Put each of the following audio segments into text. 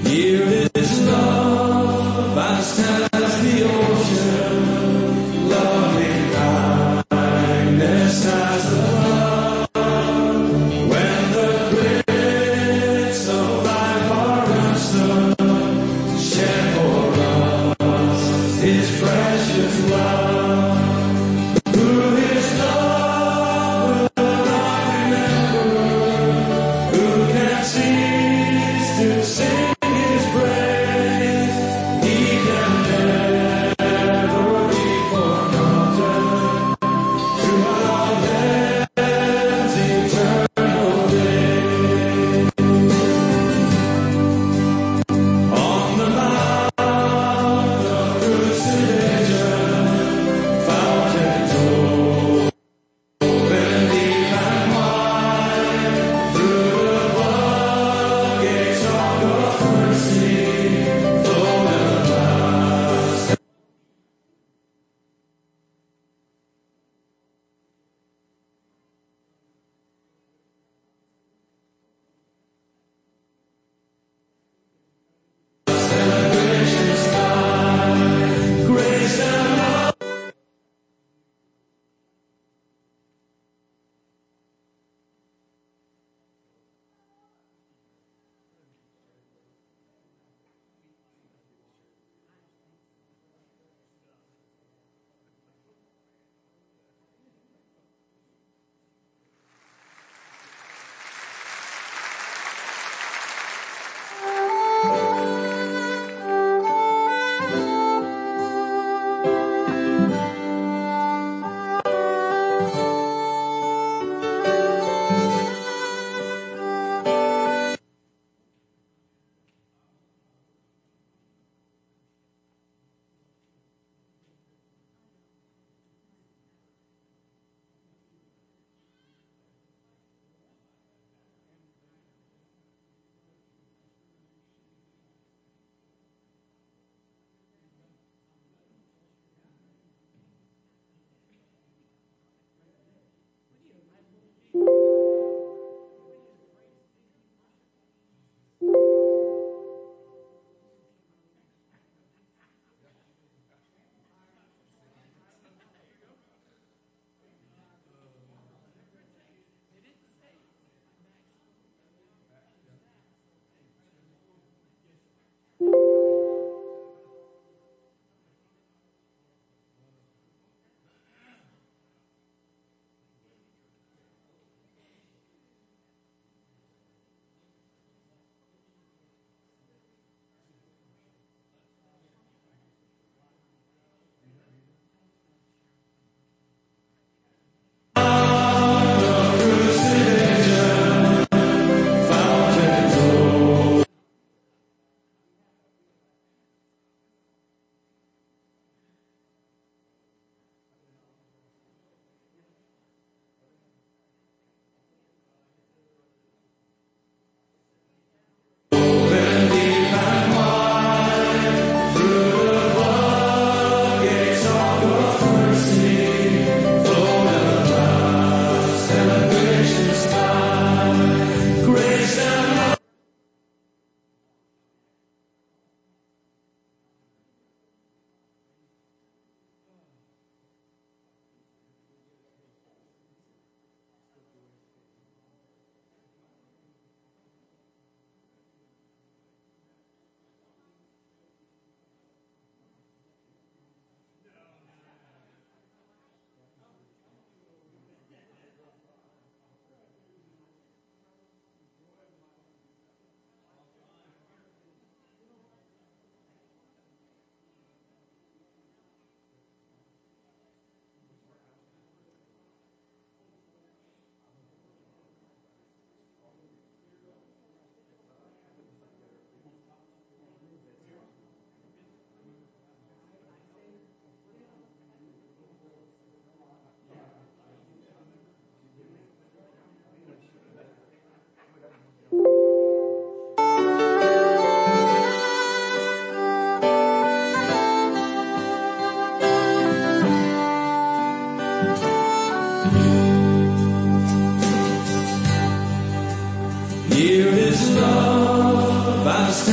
Here is love, vast as the ocean, loving kindness as the flood. When the grips of life are understood, shed for us His precious blood. Who His love will not remember? Who can cease to sing His praise?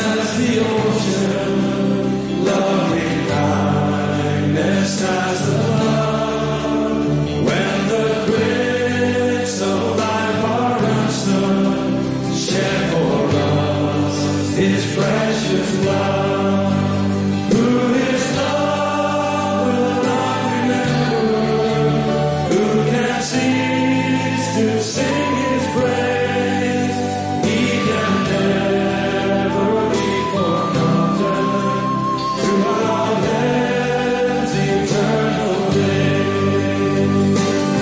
as the ocean, loving kindness as the flood. When the grapes of life are ransomed, shed for us His precious blood. Who His love will not remember? Who can cease to sing His praise? He can never be forgotten throughout heaven's eternal days.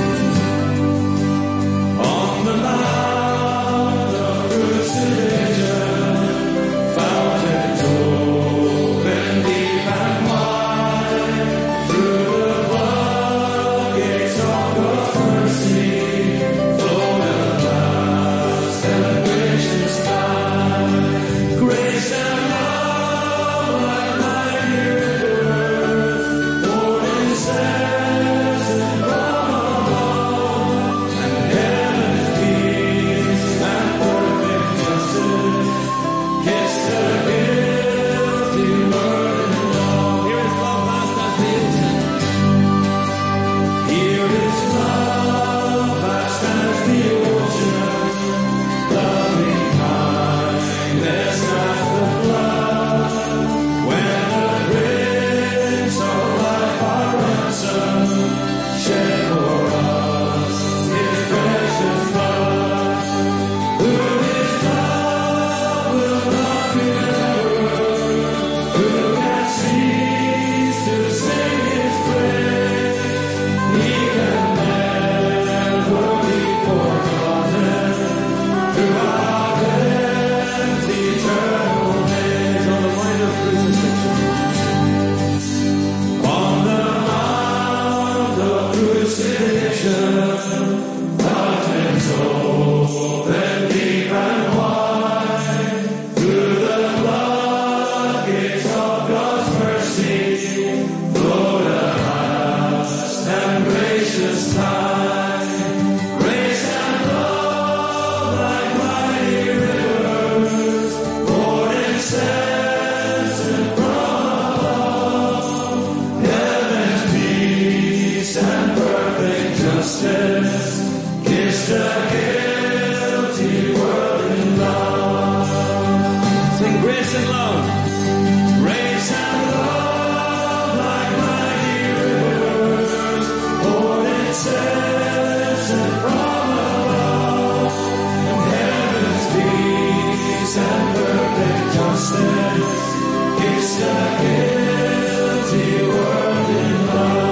On the mount of crucifixion, fountains open deep and wide. Through the floodgates of God's mercy, flowed a vast and gracious tide. Grace and love like mighty rivers, poured incessant from above, and heaven's peace and perfect justice kiss the guilty world in love. Here is love vast as the ocean. Here is love vast as the ocean, loving kindness as the flood. When the grapes of life are ransomed, shed for us His precious blood. Who His love will not remember? Who can cease to sing His praise? He can never be forgotten throughout heaven's eternal days. On the mount of crucifixion, on the mount of crucifixion, fountains open deep and wide. Through the floodgates of God's mercy, flowed a vast and gracious tide. Grace and love like mighty rivers, poured incessant from above. Heaven's peace and perfect justice kiss the guilty world in love. Sing grace and love. Grace and love like mighty rivers, poured incessant from above. And heaven's peace and perfect justice kiss the guilty world in love.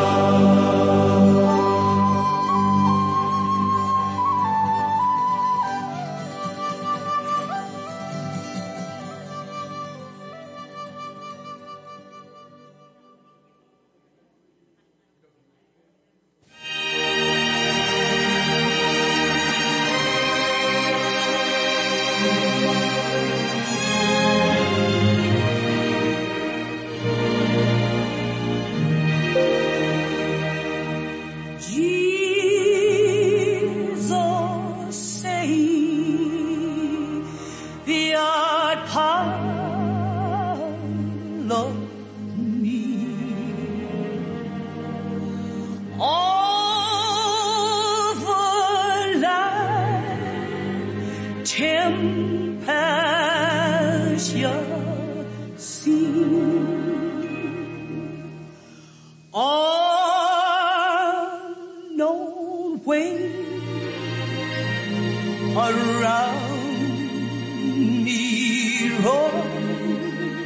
Jesus, Savior, follow me. Over life, tempestuous sea, unknown way around me roll,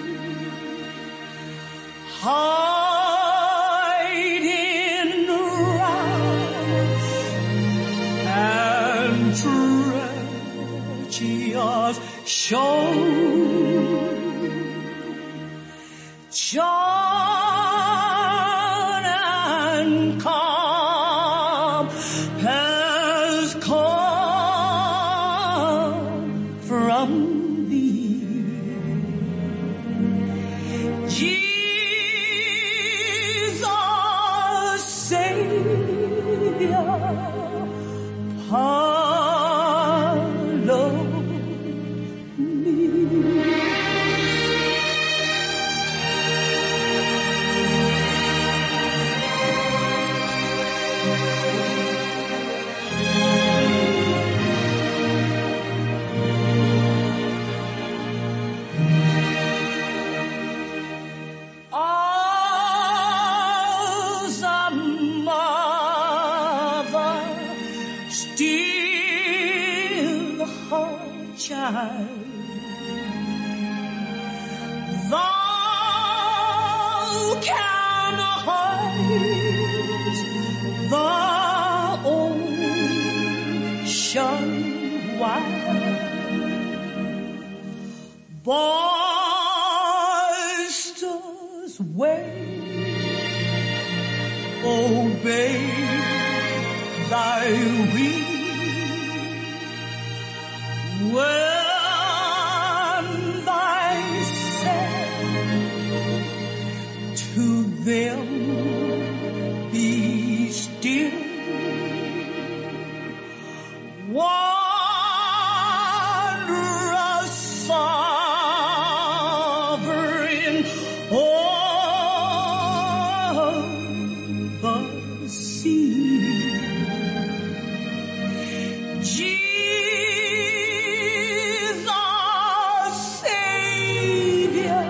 hiding rocks and treacherous shore. John and calm has come from thee. Jesus, Savior, follow me. night. Thou can hide the ocean wide. Boisterous wave, obey thy will. When thy said to them, be still. Wondrous sovereign of the sea, Jesus Savior,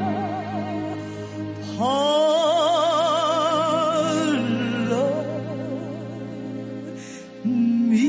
pardon me.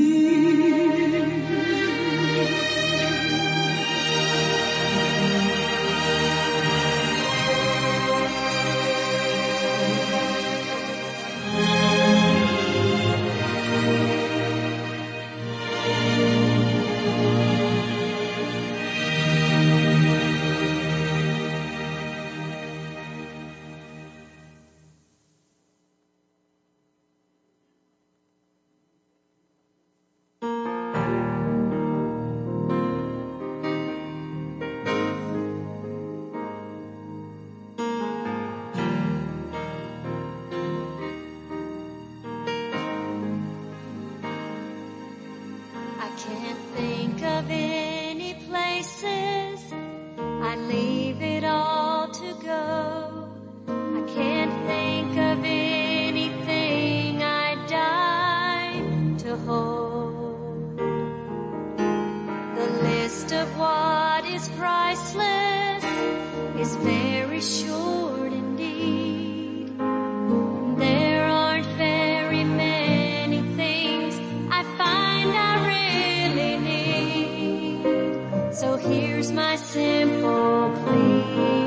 I can't think of any places I'd leave it all to go. I can't think of anything I'd die to hold. The list of what is priceless is very short indeed. There aren't very many things I find I really need. So here's my simple plea.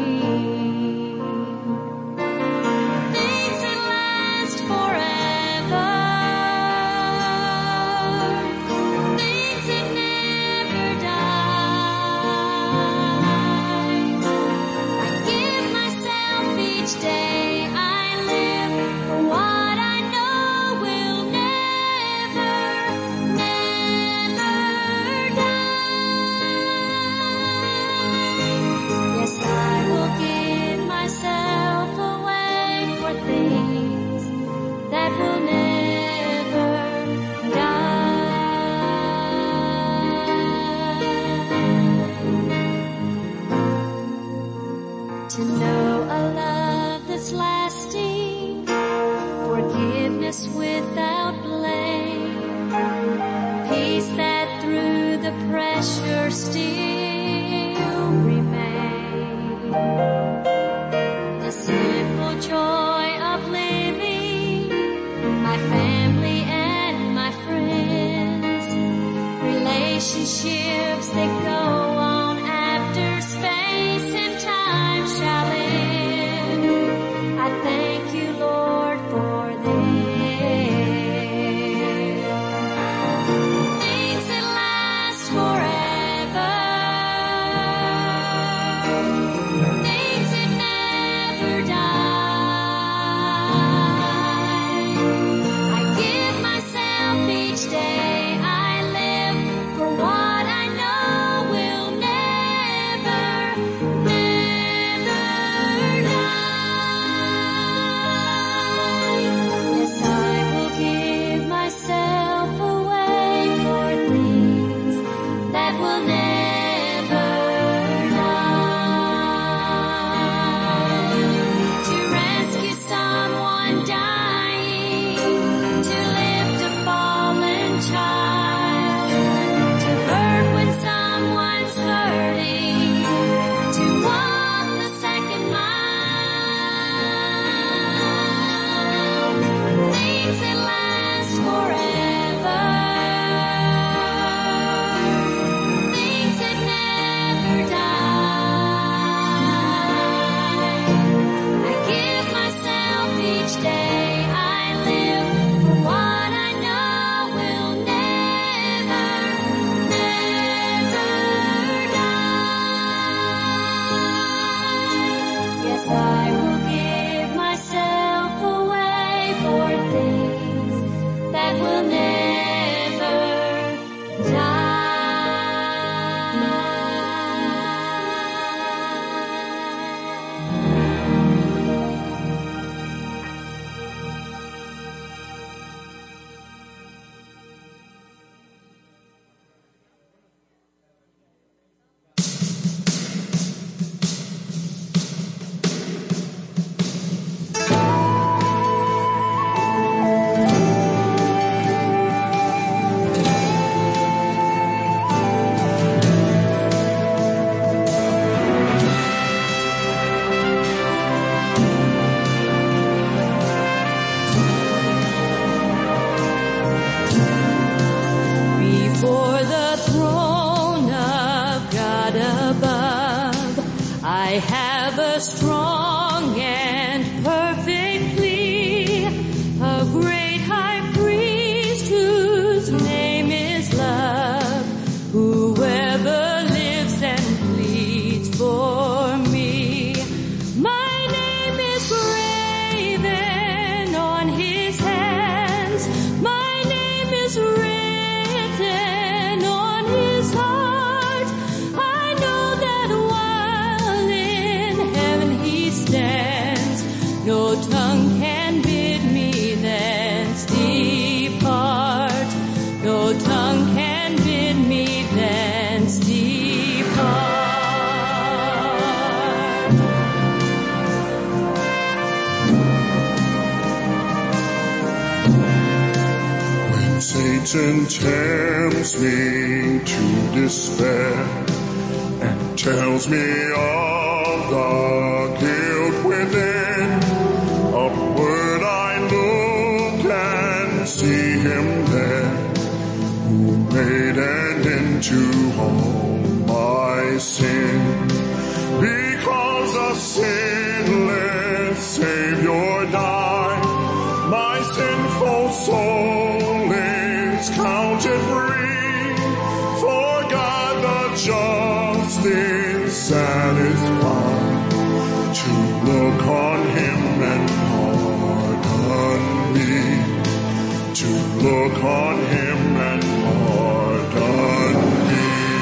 Things that last forever, things that never die. I give myself each day I live for what I know will never, never die. Yes, I will give myself away for things that will never die. To know a love that's lasting, forgiveness without blame, peace that through the pressure still remains, the simple joy of living, my family and my friends, relationships that go on after space and time shall end. I thank you, Lord, for this. I have a strong and perfect plea, a great high priest whose name is love, whoever lives and pleads for me. My name is graven on his hands, my name is written on his heart. I know that while in heaven he stands, no tongue can bid me thence depart. No tongue can bid me thence depart. When Satan tempts me to despair and tells me of the guilt within, upward I look and see him there, who made an end to all my sin. Because a sinless Savior died, my sinful soul is counted free. For God the just is satisfied to look on him and pardon me. To look on him and pardon me.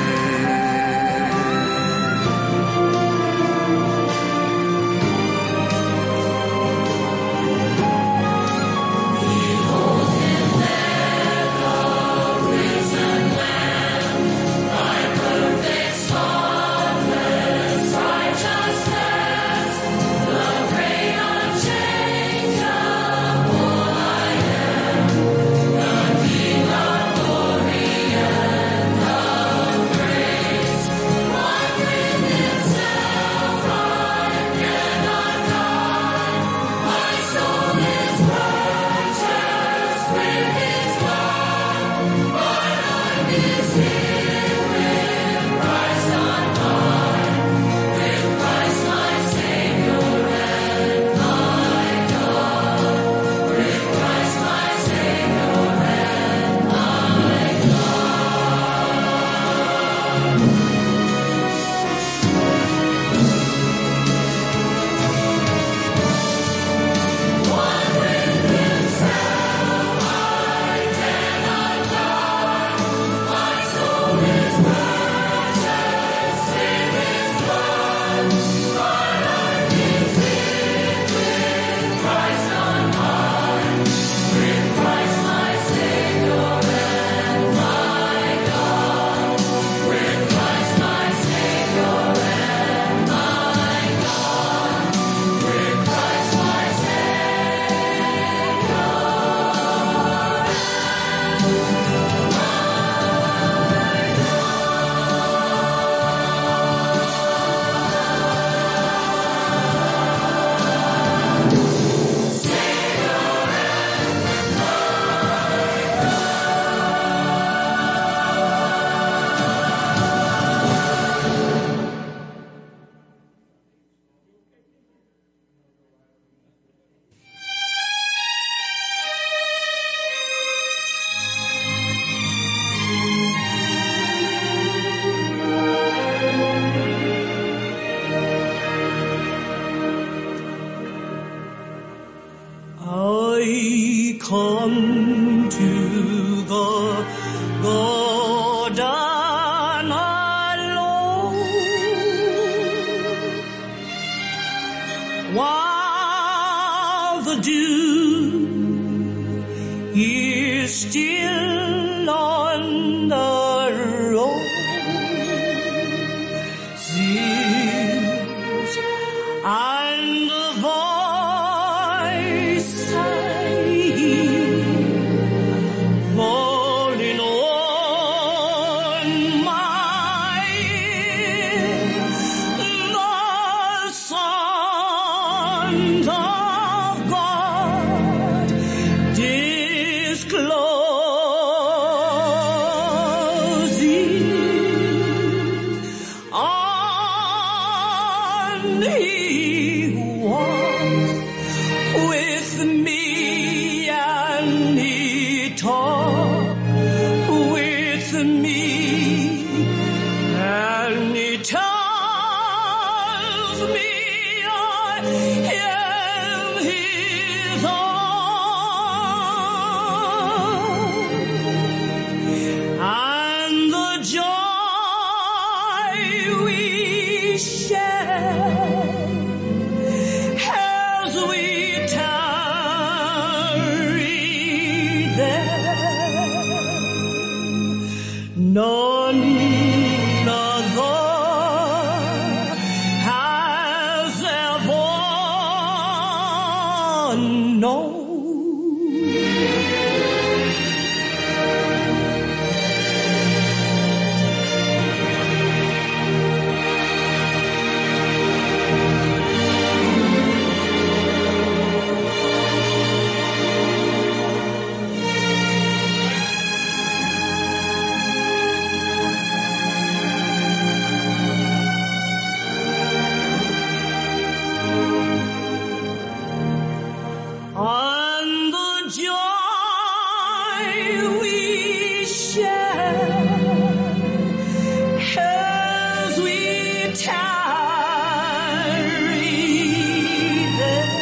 I come to the garden alone, while the dew is still on the roses, and the voice I hear falling on my ear, the Son of God discloses and he walked with me and he talked with me and he tells me I am his own, and the joy we share as we tarry there, none other has ever known. On the joy we share as we tarry there,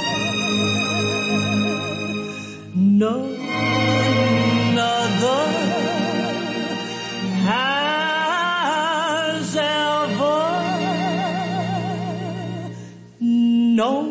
none other has ever known.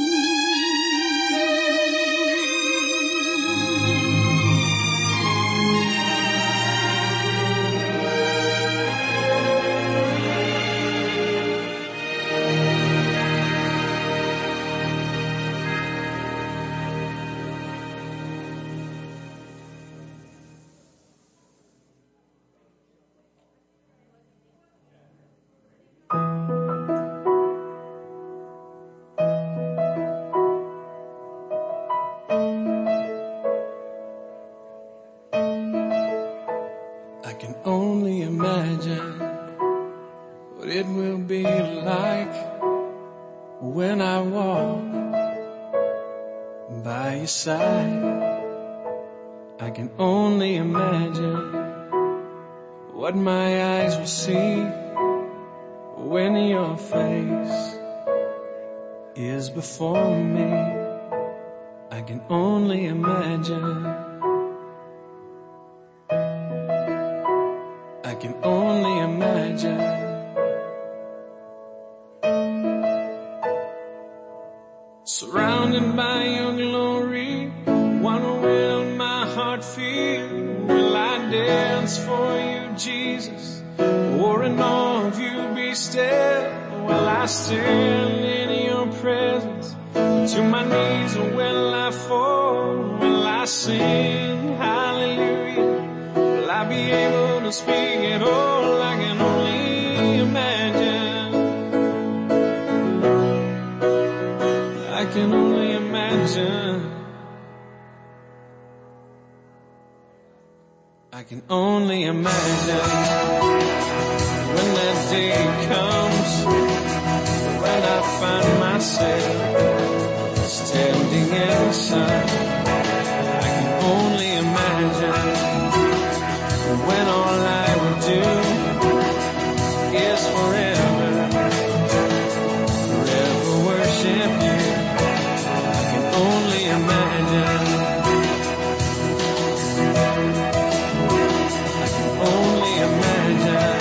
I can only imagine what it will be like when I walk by your side. I can only imagine what my eyes will see when your face is before me. I can only imagine. I can only imagine. Surrounded by your glory, what will my heart feel? Will I dance for you, Jesus? Or in awe of you be still? Will I stand in your presence? To my knees or will I fall? Will I sing hallelujah? Will I be able to speak at all? I can only imagine. I can only imagine. I can only imagine when that day comes, when I find myself standing in the sun. I can only imagine when all I will do is forever, forever worship you. I can only imagine. I can only imagine.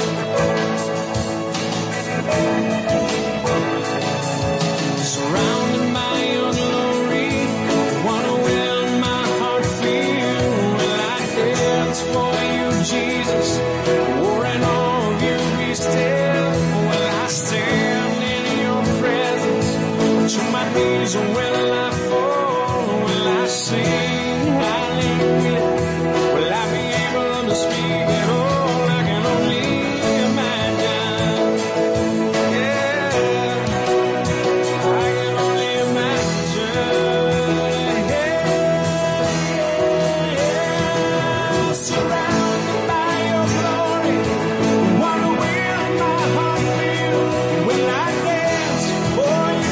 Surrounded by your glory, what will my heart feel? Will I dance for you, Jesus? Or in awe of you be still? Will I stand in your presence? To my knees or will I fall? Will I sing hallelujah? Will I be able to speak at all? I can only imagine. Yeah, I can only imagine. Yeah. Surrounded by your glory, what will my heart feel? Will I dance for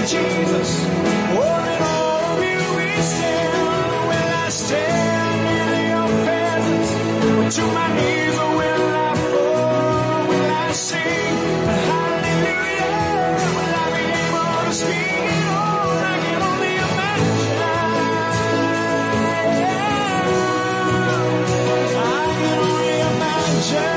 Jesus. Oh, in all of you we stand. Will I stand in your presence? Or to my knees, or will I fall? Will I sing hallelujah? Will I be able to speak it all? I can only imagine. I can only imagine.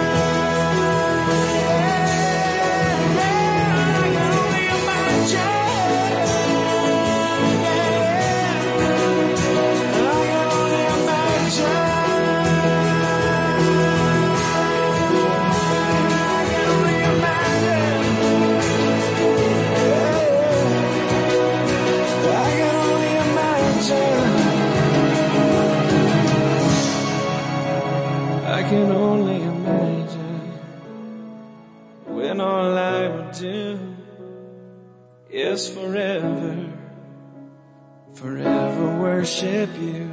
I can only imagine when all I would do is forever, forever worship you.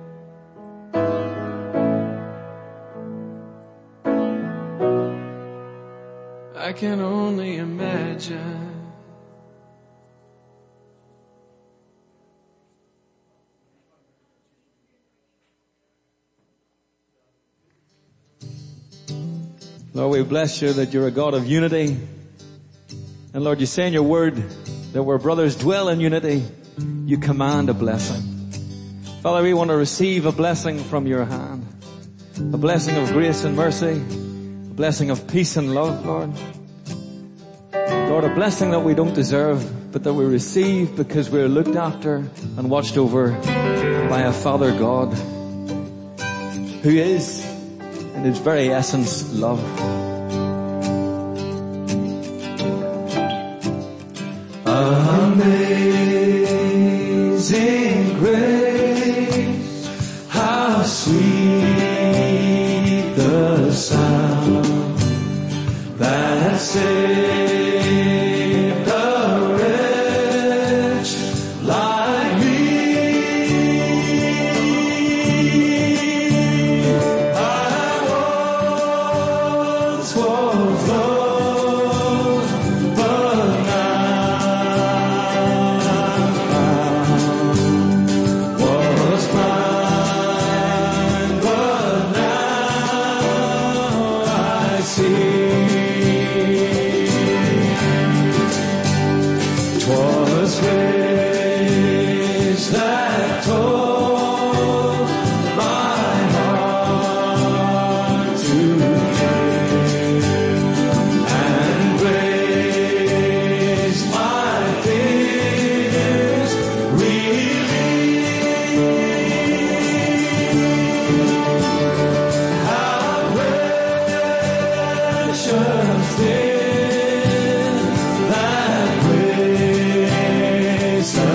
I can only imagine. Lord, we bless you that you're a God of unity. And Lord, you say in your word that where brothers dwell in unity, you command a blessing. Father, we want to receive a blessing from your hand. A blessing of grace and mercy. A blessing of peace and love, Lord. Lord, a blessing that we don't deserve, but that we receive because we're looked after and watched over by a Father God who is, in his very essence, love. Amazing grace, how sweet the sound that saved a wretch like me. I once was lost, but was blind, but now I see. 'Twas grace that told my heart to give, and grace my fears relieved. How precious did that grace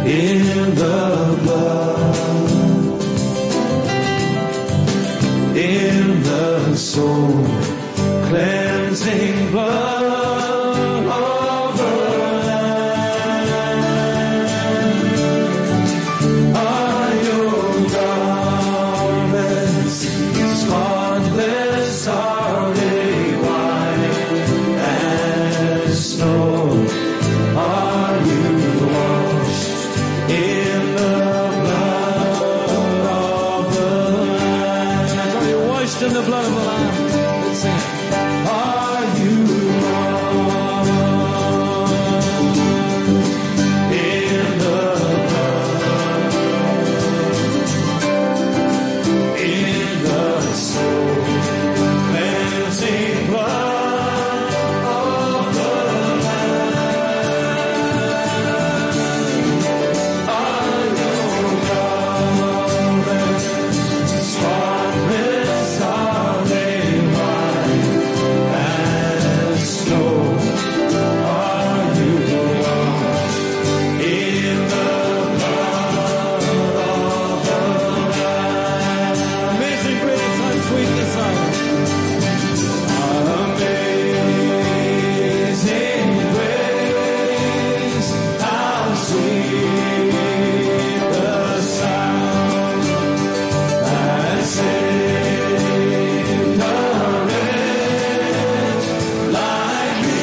in the blood, in the soul, cleansing blood of the Lamb. Are your garments spotless? Are they white as snow? Are you washed in the blood of the Lamb? Are you washed in the blood of the Lamb? Let's sing it. Are you washed in the blood, in the soul, cleansing blood of the Lamb? Are your garments spotless? Are they white as snow? Are you washed in the blood of the Lamb? Amazing grace, how sweet the sound. Amazing grace, how sweet the sound that saved a wretch like me.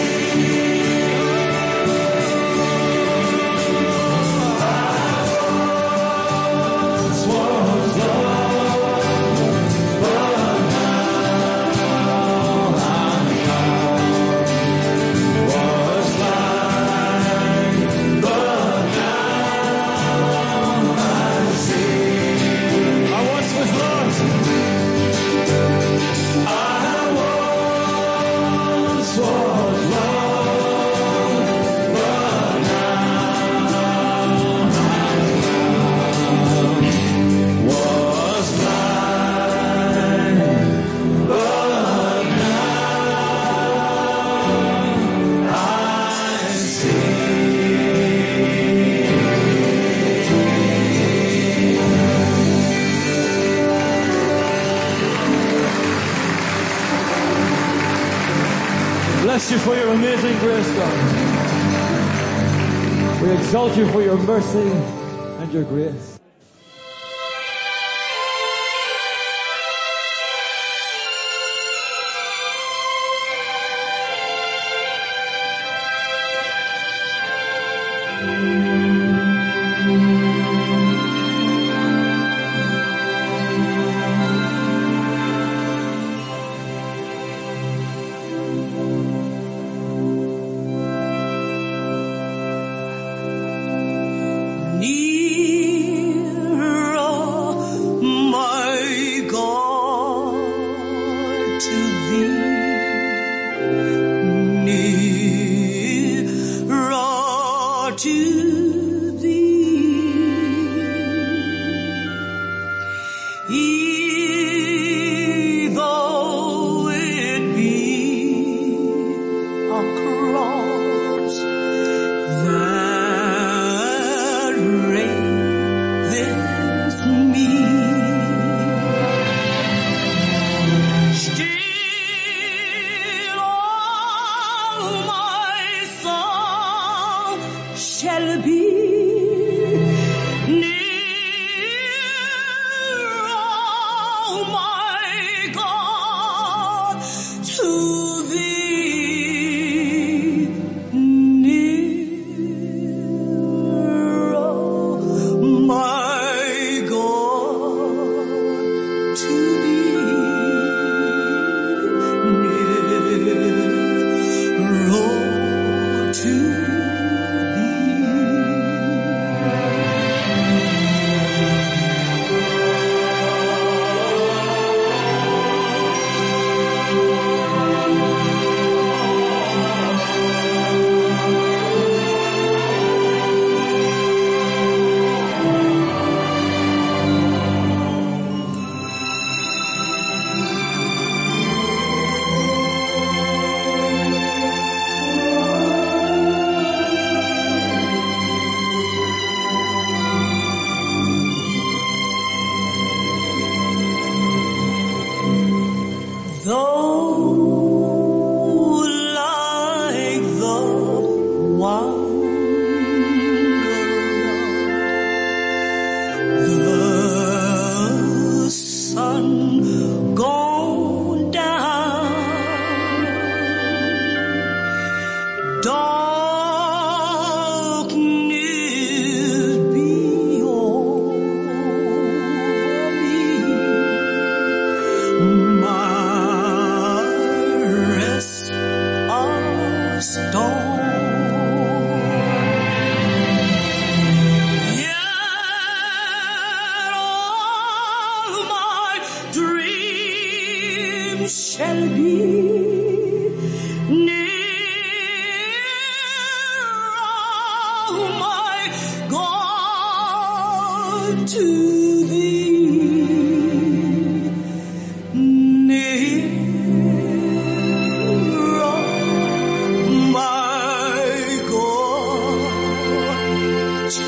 I once was lost, but now I'm found. Was blind, but now I see. I once was lost. I once was lost, but now I'm found. Was blind, but now I see. Bless you for your amazing grace, God. We exalt you for your mercy and your grace. Kneel to thee, near, my God, to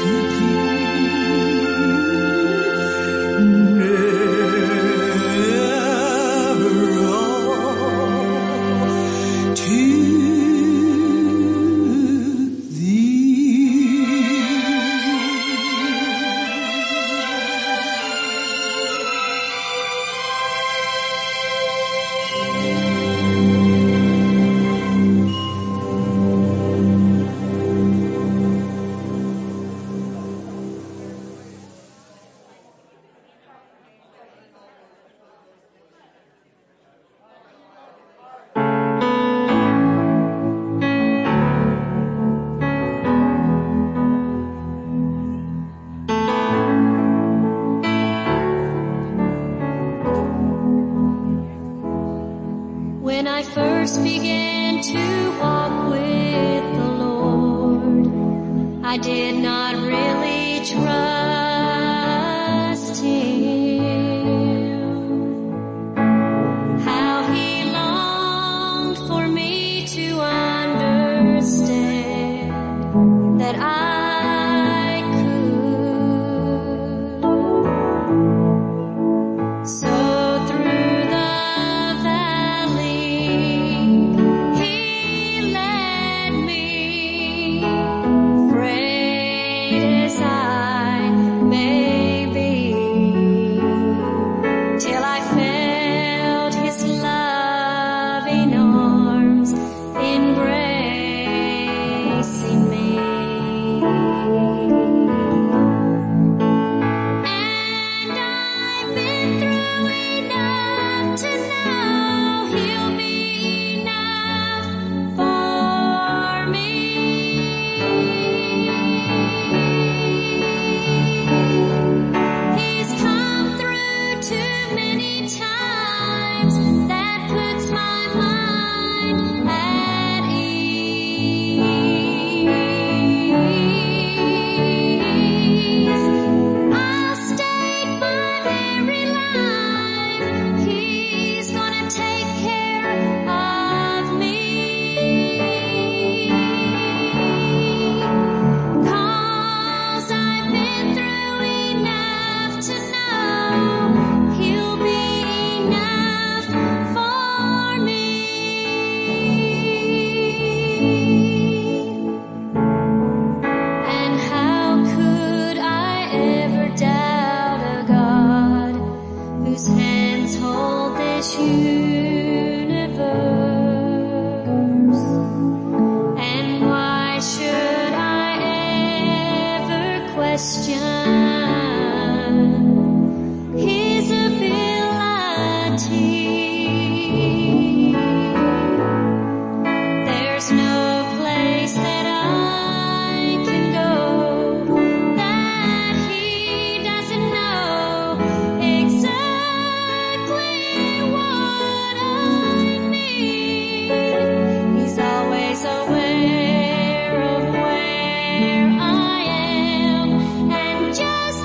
When I first began to walk with the Lord, I did not really trust Him. How He longed for me to understand that I could. So through the He led me, afraid as I may be, till I felt His loving arms embracing me. And I've been through enough to know He'll be enough for me. He's come through too many times, that puts my mind at ease. I'll stake my very life, He's gonna take care of me. 'Cause I've been through enough to know He'll be enough for me. And how could I ever doubt a God whose hands hold this universe? And why should I ever question His ability? There's no place that I can go that He doesn't know exactly what I need. He's always aware of where I am, and just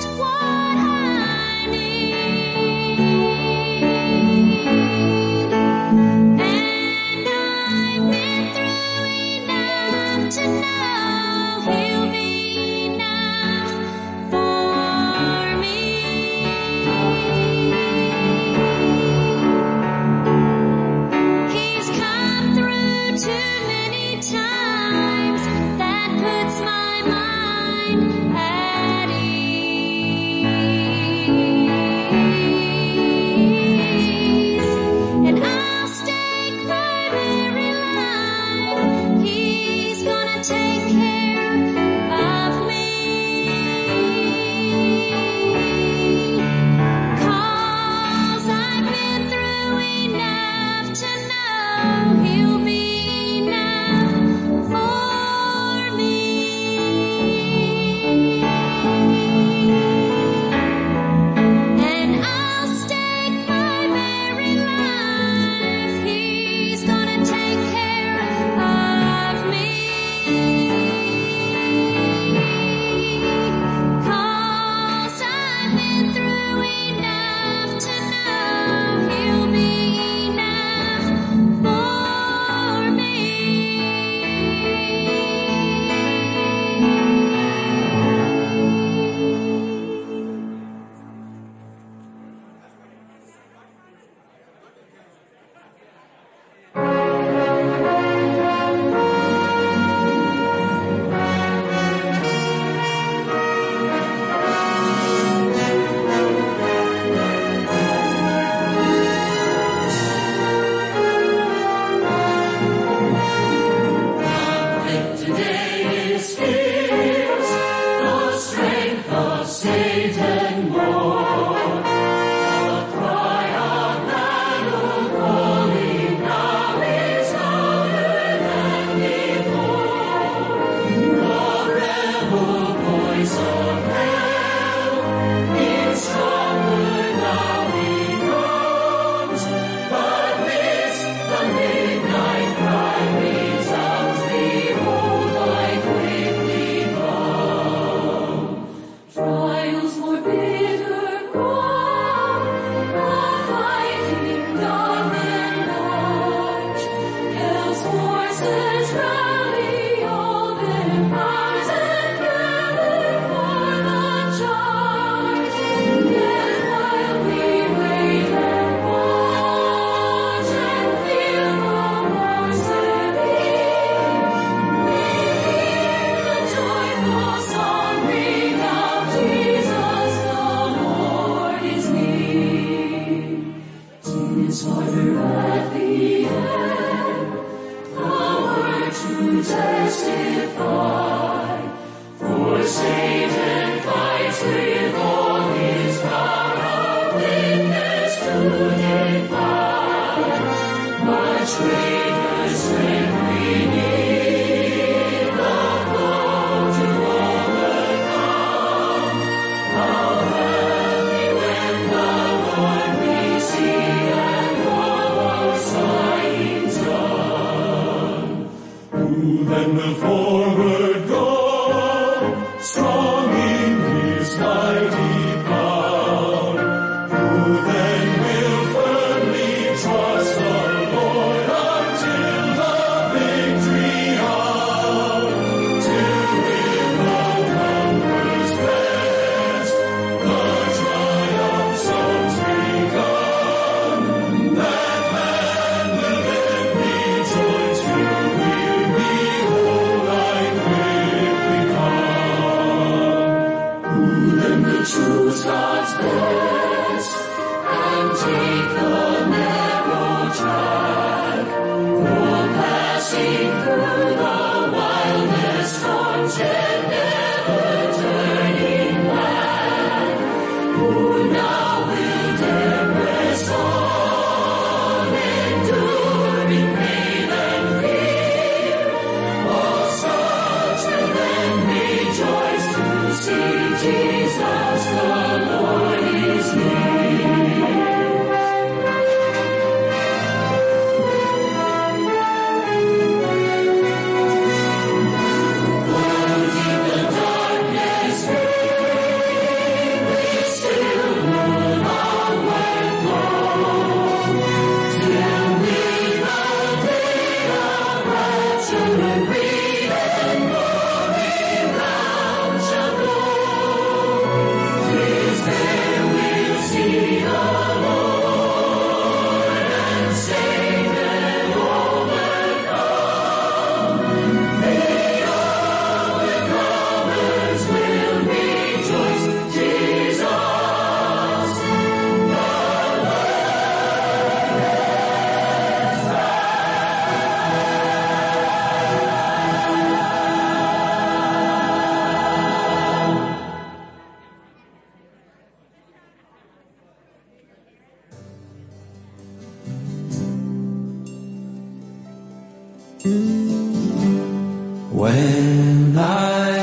When I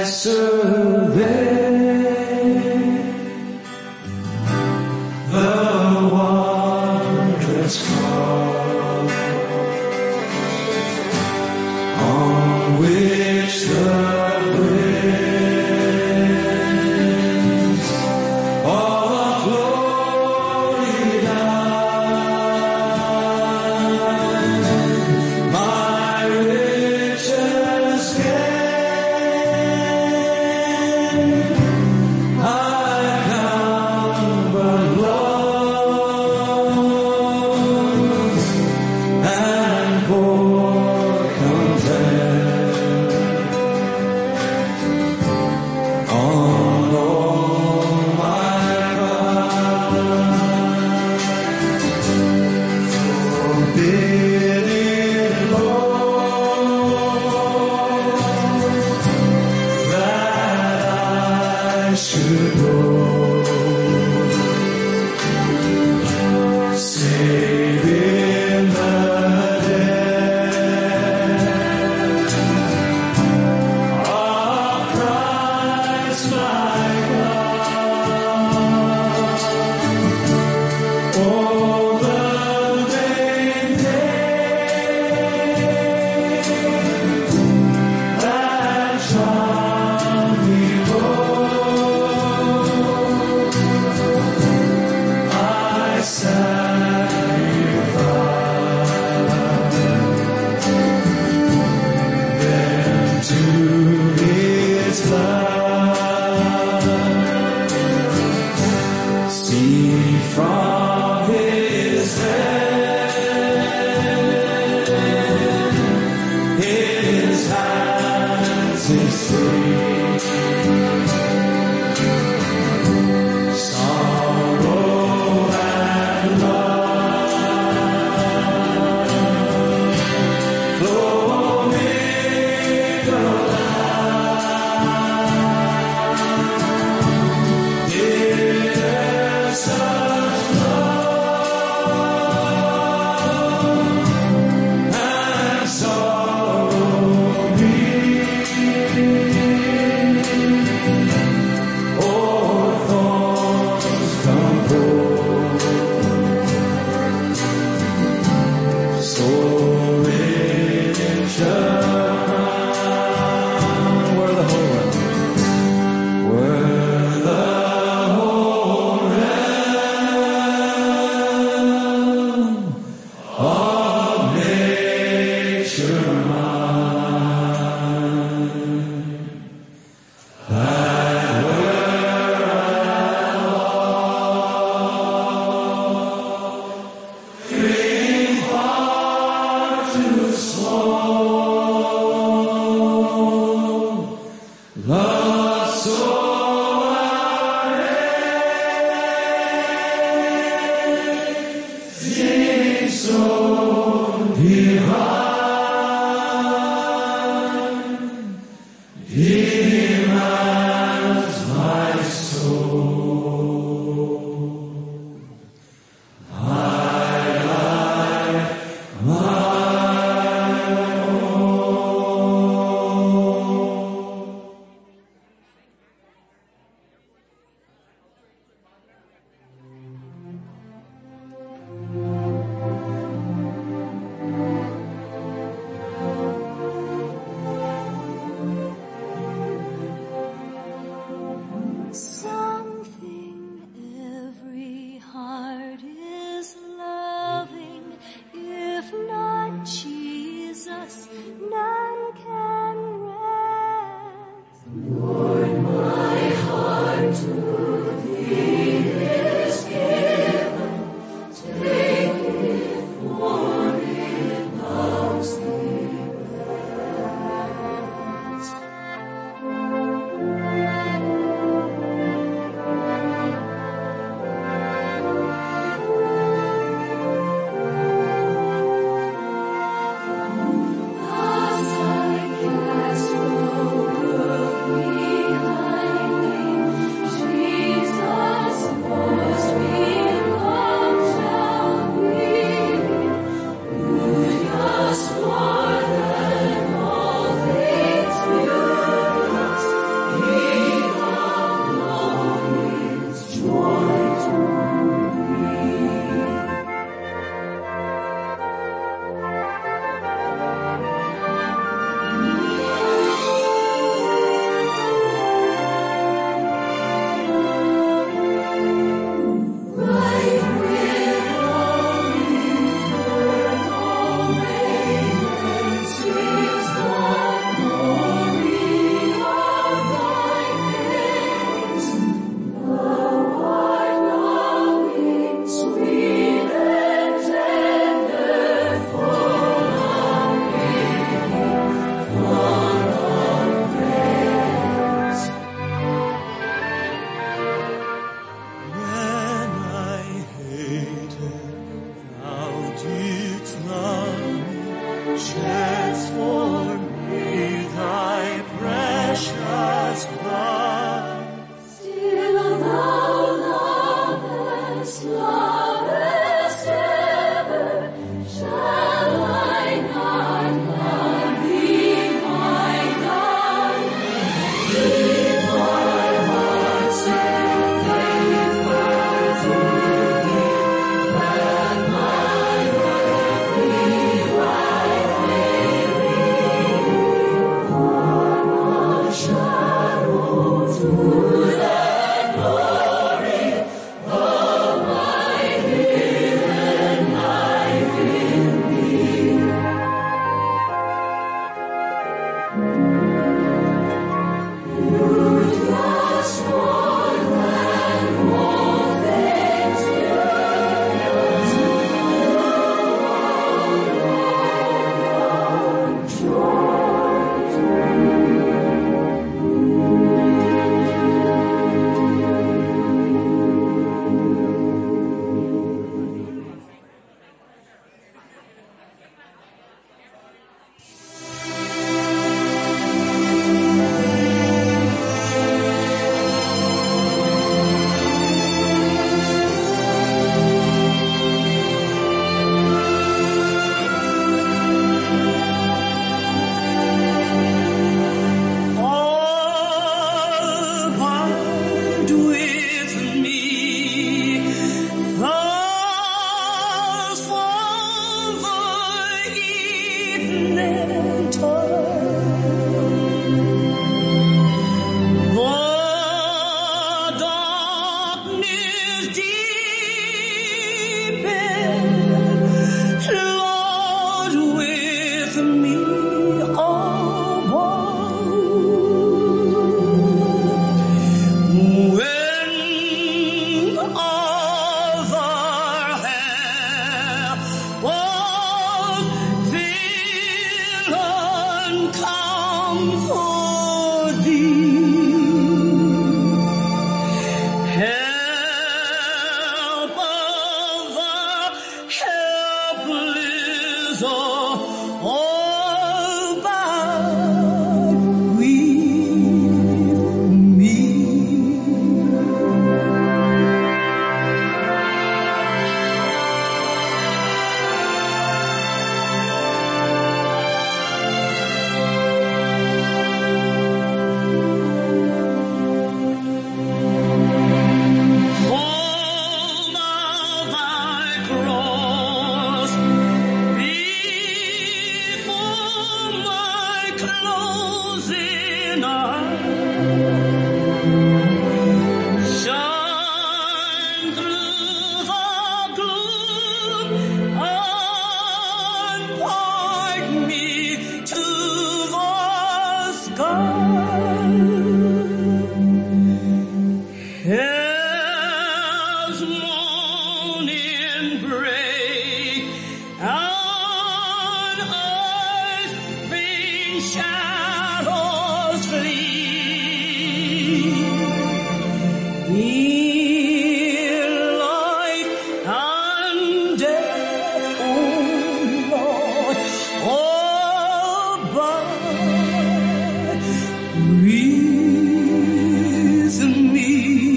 survey the wondrous cross on which the prince of glory died, my riches gain. as morning break, on earth vain shadows flee. In life and death, O Lord, all but reason me.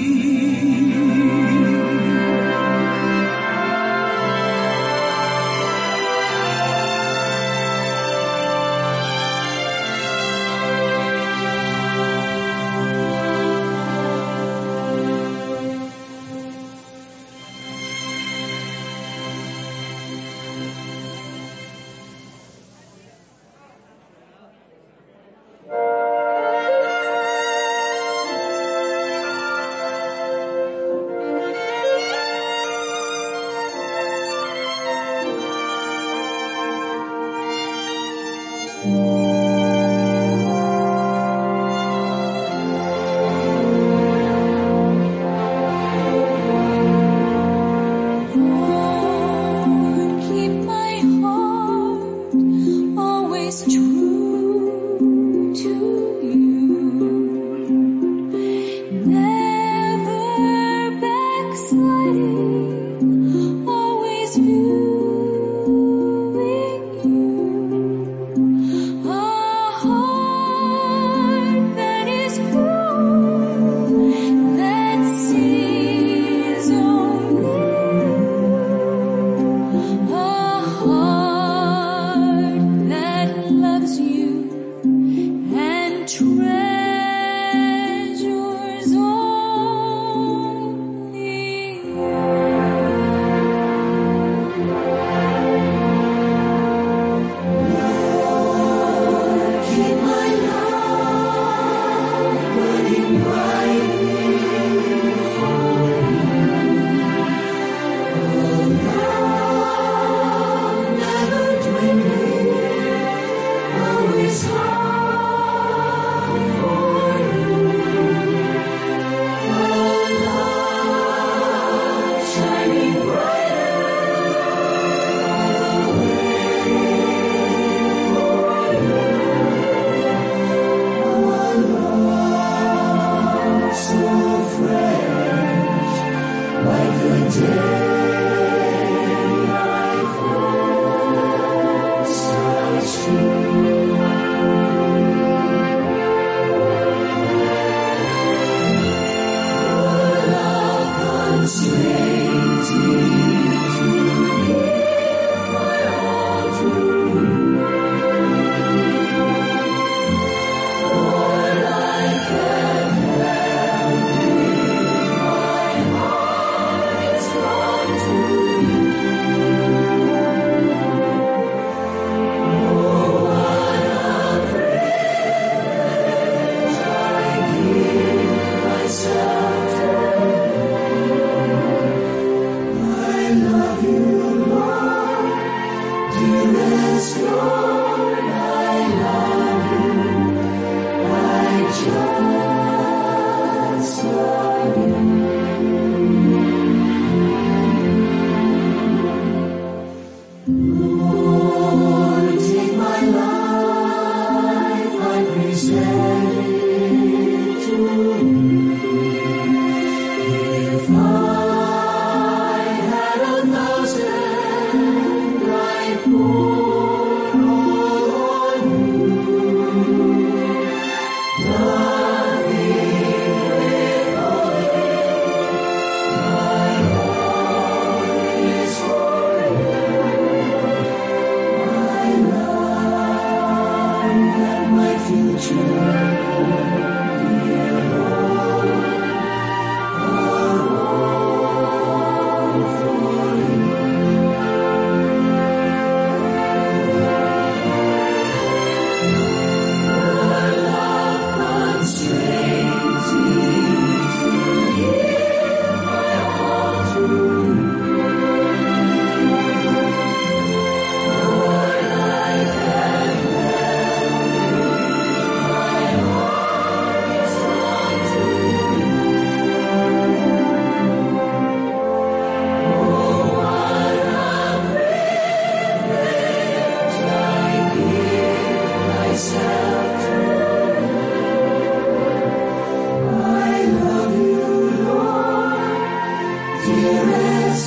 Keep my heart always true to you, never backsliding, always viewing you. A heart that is pure, that sees only you. A heart that loves you and treasures only you. Keep my love burning bright for you. Love never dwindling, always hard for you. Love shining brighter all the way for you. Love so fresh, like the day I first touched you. Your love constrains me to give my all to you. For life and health in my heart is lost.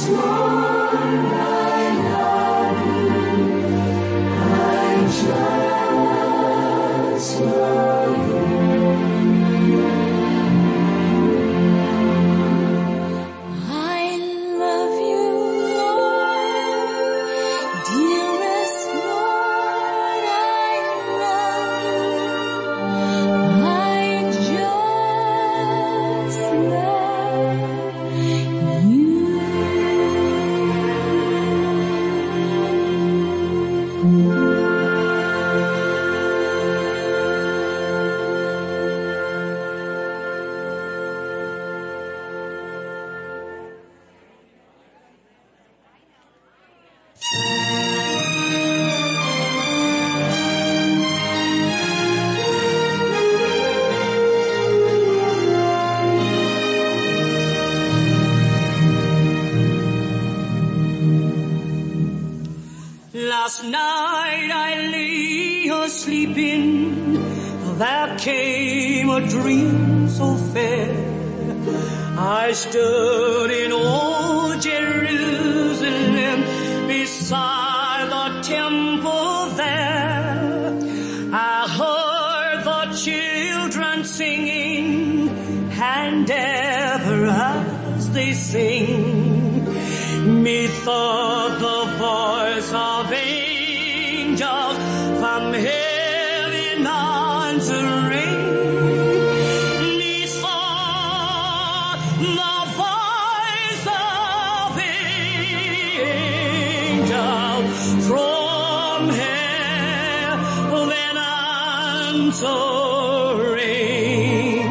Last night I lay asleeping, there came a dream so fair. I stood in old Jerusalem beside the temple there. I heard the children singing, and ever as they sing, methought the voice of angels from heaven answering. Methought the voice of angels from heaven answering.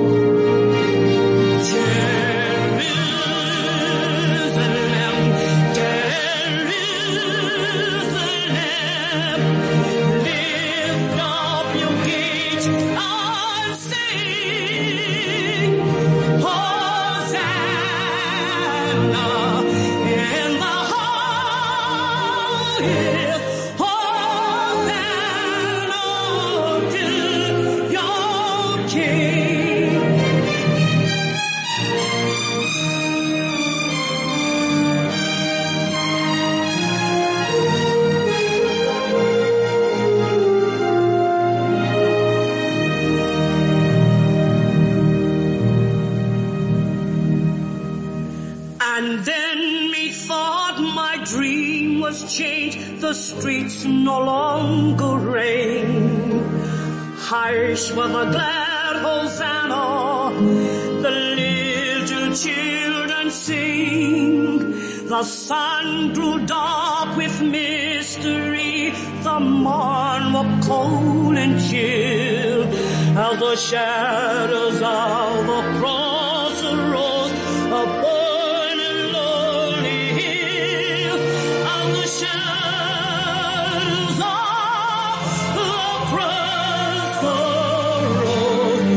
And then methought my dream was changed, the streets no longer rain. Hush with a glad hosanna, the little children sing. The sun grew dark with mystery, the morn were cold and chill, as the shadows of the cross arose upon a lonely hill, as the shadows of the cross arose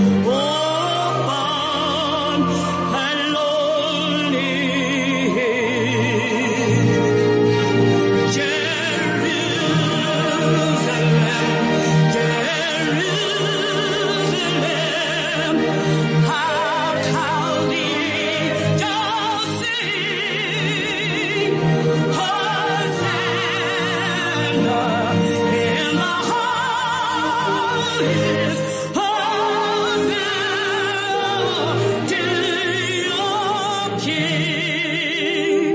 upon a lonely hill. Jerusalem, Jerusalem, how the angels sing, Hosanna in the highest, Hosanna to your King.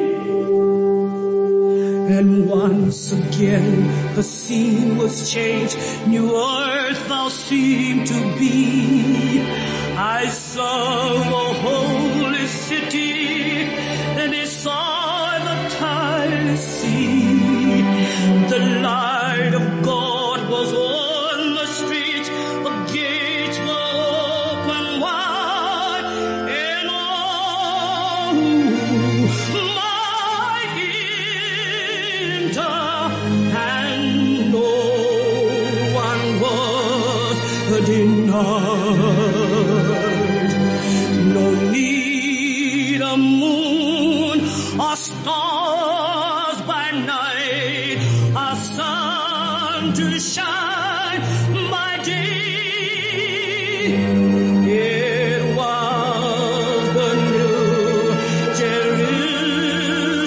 And once again the scene was changed, new earth thou seemed to be. I saw a holy city, and beside the tireless sea. The light of God was on the streets, the gates were open wide, and all who might enter, and no one was denied. No need a moon or stars by night, a sun to shine by day. It was the new Jerusalem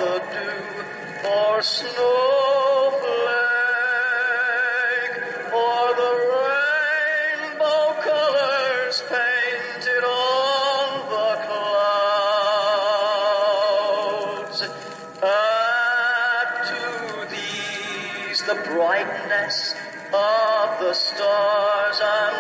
the dew or snowflake, or the rainbow colors painted on the clouds. Add to these the brightness of the stars and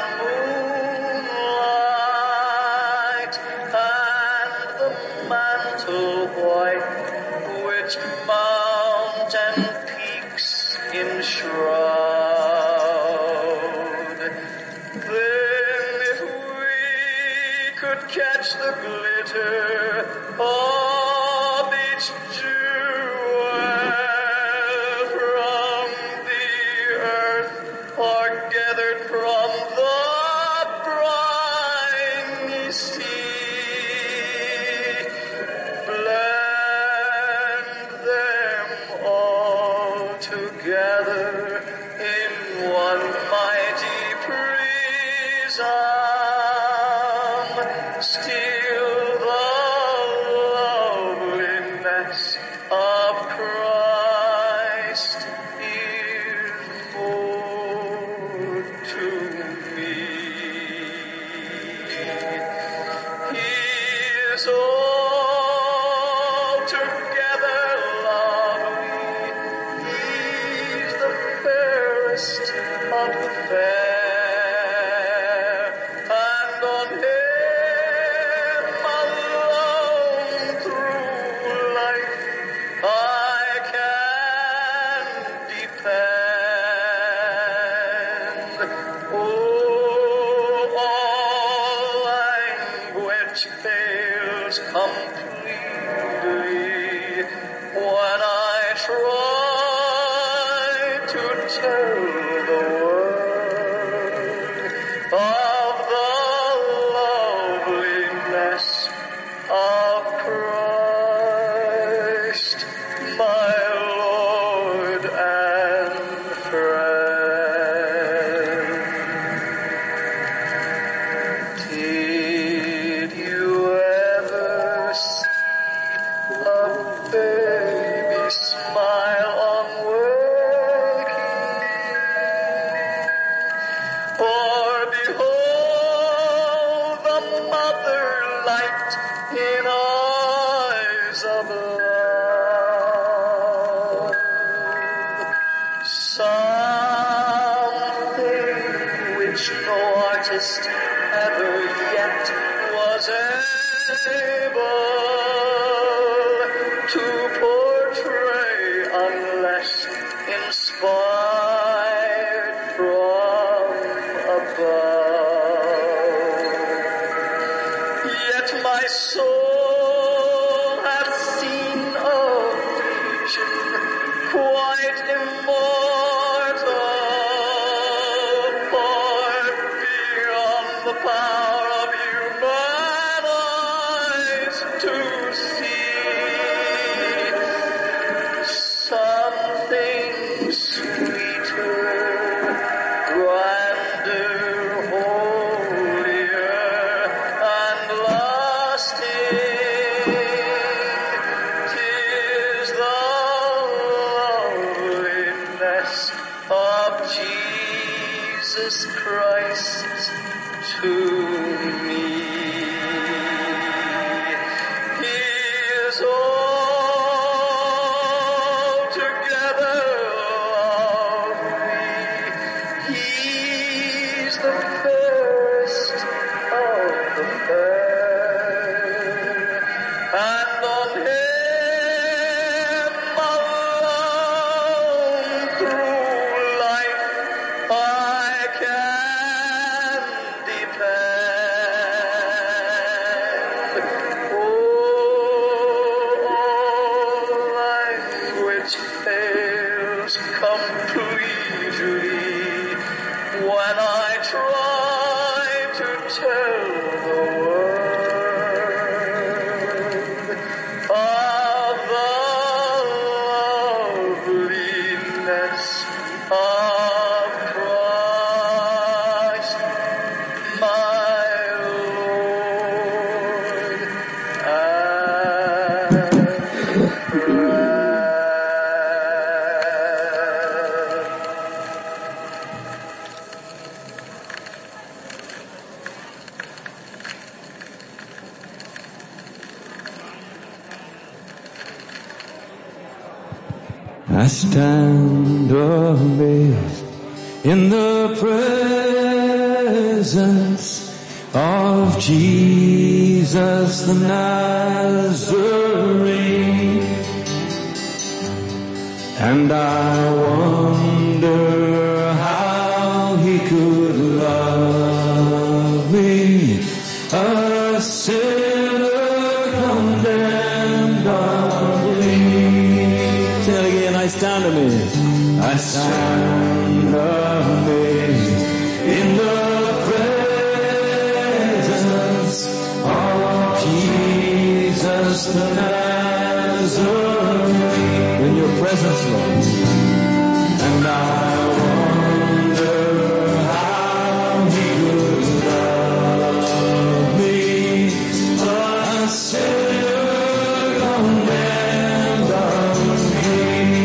moonlight, and the mantle white which mountain peaks enshroud. Then if we could catch the glitter of each jewel from the earth, or gathered from the briny sea, blend them all together in one mighty prism, still the loveliness of Christ is more to me. He is altogether lovely. He's the fairest of the fair, and on him alone through life I can depend. Oh, all language fails completely when I try to tell the world of the loveliness of Christ, my Lord and friend. Did you ever see a baby smile on waking, or behold the mother light in eyes of love? Something which no artist ever yet was able to portray unless inspired from above. Yet my soul hath seen a vision quite immortal, far beyond the power of human eyes to see. Something sweeter, grander, holier, and lasting. 'Tis the loveliness of Jesus Christ to me. He is altogether lovely. He's the fairest of the fair, and on him alone through life I can depend. I stand amazed in the presence of Jesus the Nazarene, and I wonder how he could love me, a sinner condemned of me. Say it again. I stand amazed. I stand amazed in the presence of Jesus the Nazarene. In your presence, Lord. And I wonder how he could love me, a sinner condemned of me.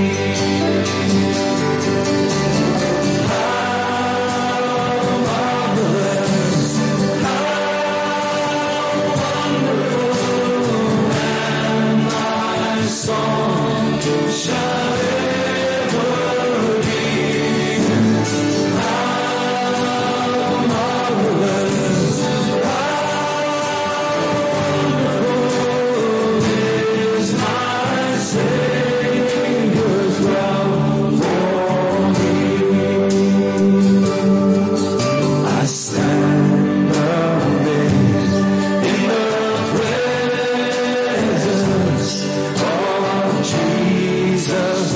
I stand amazed in the presence of Jesus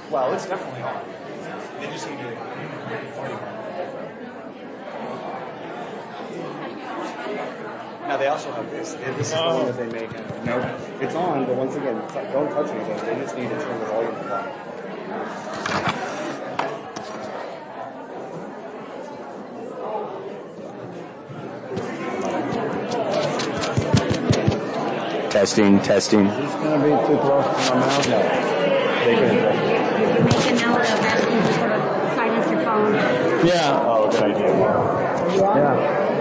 Well, it's definitely on. They just need to. Now they also have this. This is the one that they make. No, it's on, but once again, don't touch anything. They just need to turn the volume up. Testing. Is this going to be too close to my mouth? No. They can adjust it. Make a note of asking to sort of silence your phone. Yeah. Oh, good idea. Yeah.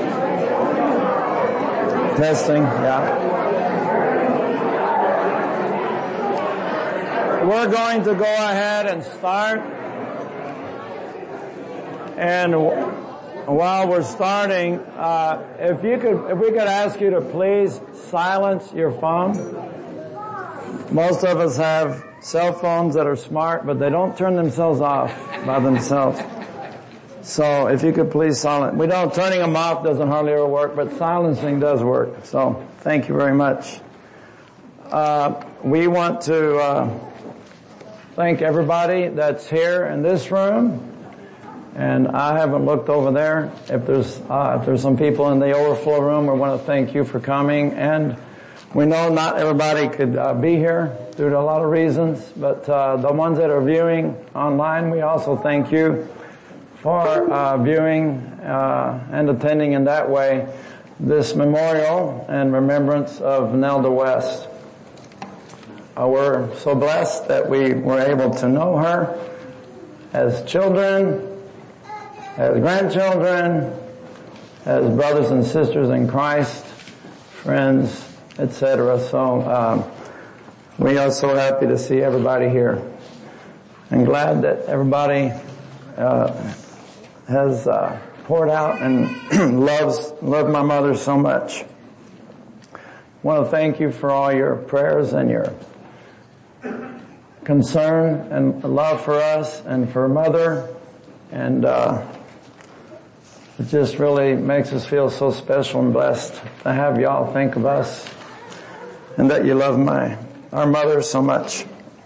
Testing, yeah. We're going to go ahead and start. And while we're starting, if we could ask you to please silence your phone. Most of us have cell phones that are smart, but they don't turn themselves off by themselves. So if you could please silence. Turning them off doesn't hardly ever work, but silencing does work. So thank you very much. We want to thank everybody that's here in this room. And I haven't looked over there. If there's some people in the overflow room, we want to thank you for coming. And we know not everybody could be here due to a lot of reasons, but the ones that are viewing online, we also thank you for viewing and attending in that way this memorial and remembrance of Nelda West. We're so blessed that we were able to know her as children, as grandchildren, as brothers and sisters in Christ, friends, etc. So we are so happy to see everybody here, and glad that everybody has poured out and loved my mother so much. I want to thank you for all your prayers and your concern and love for us and for Mother, and it just really makes us feel so special and blessed to have y'all think of us and that you love our mother so much.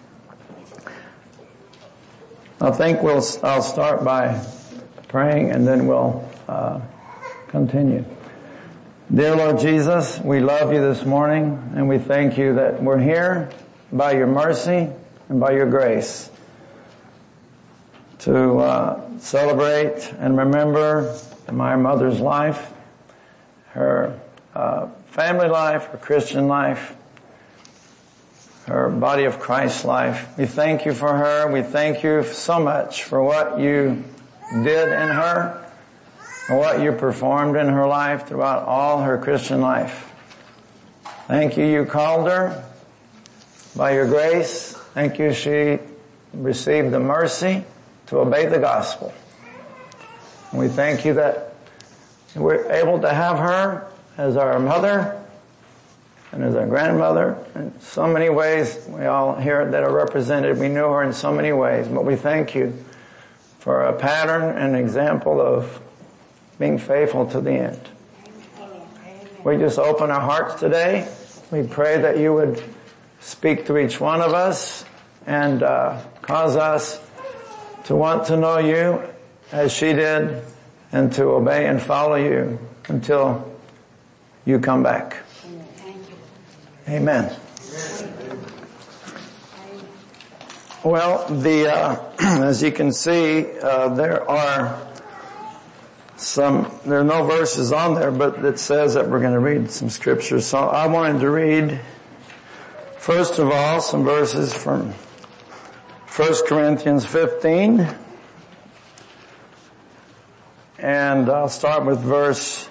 I think I'll start by praying and then we'll continue. Dear Lord Jesus, we love you this morning and we thank you that we're here by your mercy and by your grace to celebrate and remember my mother's life, her family life, her Christian life, her body of Christ life. We thank you for her. We thank you so much for what you did in her and what you performed in her life throughout all her Christian life. Thank you, you called her by your grace. Thank you, she received the mercy to obey the gospel. And we thank you that we're able to have her as our mother and as our grandmother in so many ways. We all here that are represented, we knew her in so many ways, but we thank you for a pattern and example of being faithful to the end. We just open our hearts today. We pray that you would speak to each one of us and cause us to want to know you as she did and to obey and follow you until you come back. Amen. Well, as you can see, there are no verses on there, but it says that we're going to read some scriptures. So I wanted to read, first of all, some verses from 1 Corinthians 15. And I'll start with verse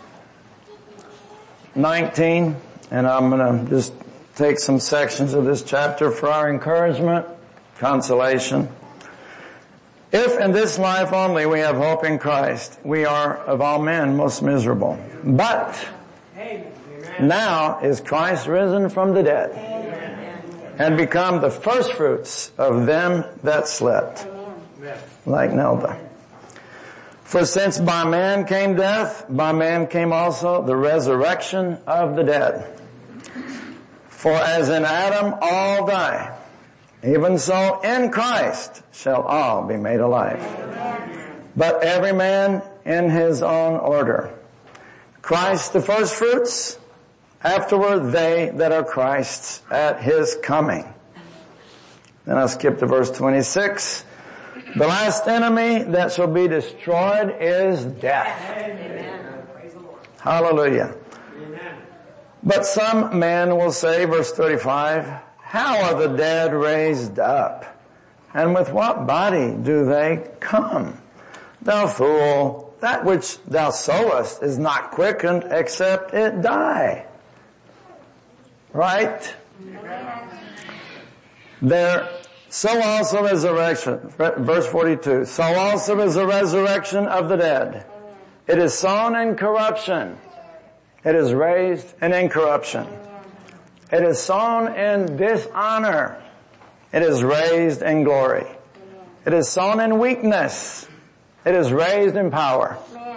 19, and I'm going to just take some sections of this chapter for our encouragement, consolation. If in this life only we have hope in Christ, we are of all men most miserable. But now is Christ risen from the dead and become the firstfruits of them that slept, like Nelda. For since by man came death, by man came also the resurrection of the dead. For as in Adam all die, Even so, in Christ shall all be made alive. But every man in his own order. Christ the first fruits, afterward they that are Christ's at his coming. Then I'll skip to verse 26. The last enemy that shall be destroyed is death. Amen. Hallelujah. Amen. But some men will say, verse 35, how are the dead raised up? And with what body do they come? Thou fool, that which thou sowest is not quickened except it die. Right? There, so also is the resurrection, verse 42, so also is the resurrection of the dead. It is sown in corruption. It is raised in incorruption. It is sown in dishonor. It is raised in glory. It is sown in weakness. It is raised in power.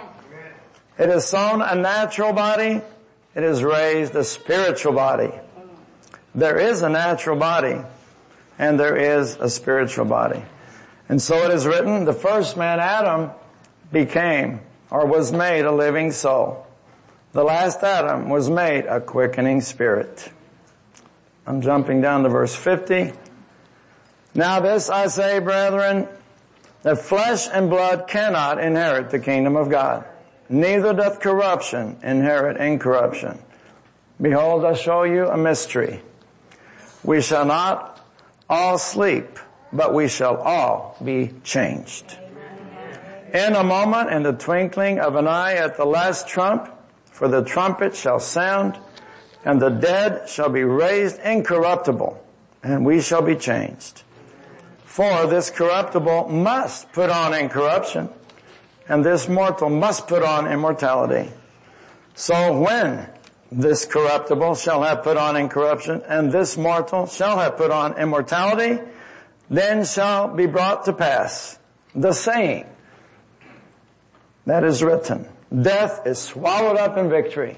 It is sown a natural body. It is raised a spiritual body. There is a natural body and there is a spiritual body. And so it is written, the first man, Adam, became or was made a living soul. The last Adam was made a quickening spirit. I'm jumping down to verse 50. Now this I say, brethren, that flesh and blood cannot inherit the kingdom of God. Neither doth corruption inherit incorruption. Behold, I show you a mystery. We shall not all sleep, but we shall all be changed. In a moment, in the twinkling of an eye, at the last trump, for the trumpet shall sound, and the dead shall be raised incorruptible, and we shall be changed. For this corruptible must put on incorruption, and this mortal must put on immortality. So when this corruptible shall have put on incorruption, and this mortal shall have put on immortality, then shall be brought to pass the saying that is written, death is swallowed up in victory.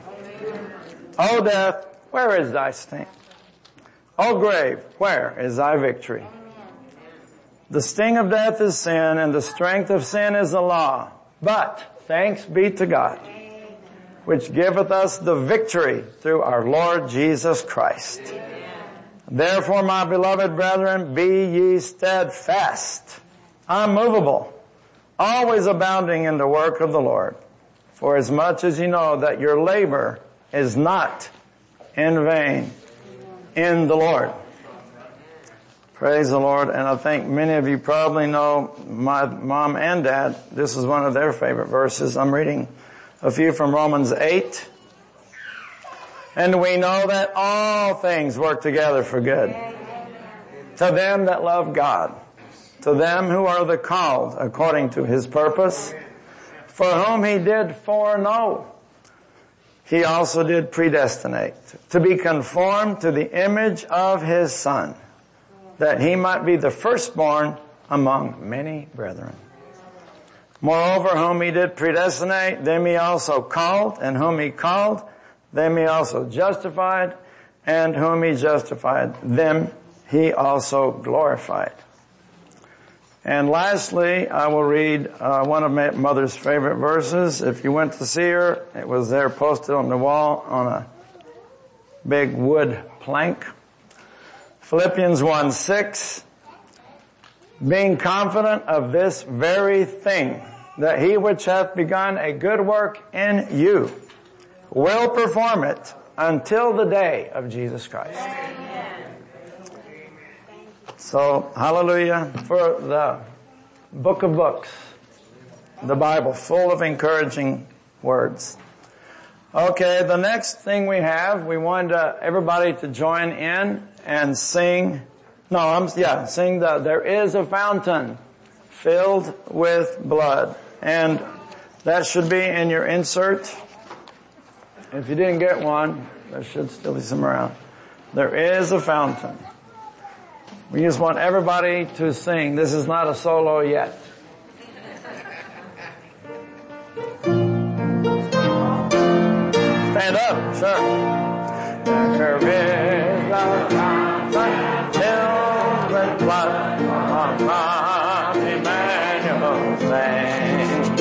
O death, where is thy sting? O grave, where is thy victory? The sting of death is sin, and the strength of sin is the law. But thanks be to God, which giveth us the victory through our Lord Jesus Christ. Therefore, my beloved brethren, be ye steadfast, unmovable, always abounding in the work of the Lord. For as much as you know that your labor is not in vain in the Lord. Praise the Lord. And I think many of you probably know my mom and dad. This is one of their favorite verses. I'm reading a few from Romans 8. And we know that all things work together for good to them that love God, to them who are the called according to his purpose, for whom he did foreknow, he also did predestinate to be conformed to the image of his Son, that he might be the firstborn among many brethren. Moreover, whom he did predestinate, them he also called, and whom he called, them he also justified, and whom he justified, them he also glorified. And lastly, I will read one of my mother's favorite verses. If you went to see her, it was there posted on the wall on a big wood plank. Philippians 1:6, being confident of this very thing, that he which hath begun a good work in you will perform it until the day of Jesus Christ. So, hallelujah for the book of books, the Bible, full of encouraging words. Okay, the next thing we wanted everybody to join in and sing, sing There is a Fountain Filled with Blood. And that should be in your insert. If you didn't get one, there should still be some around. There is a fountain. We just want everybody to sing. This is not a solo yet. Stand up, sure. There is a fountain filled with God, Emmanuel, thanks.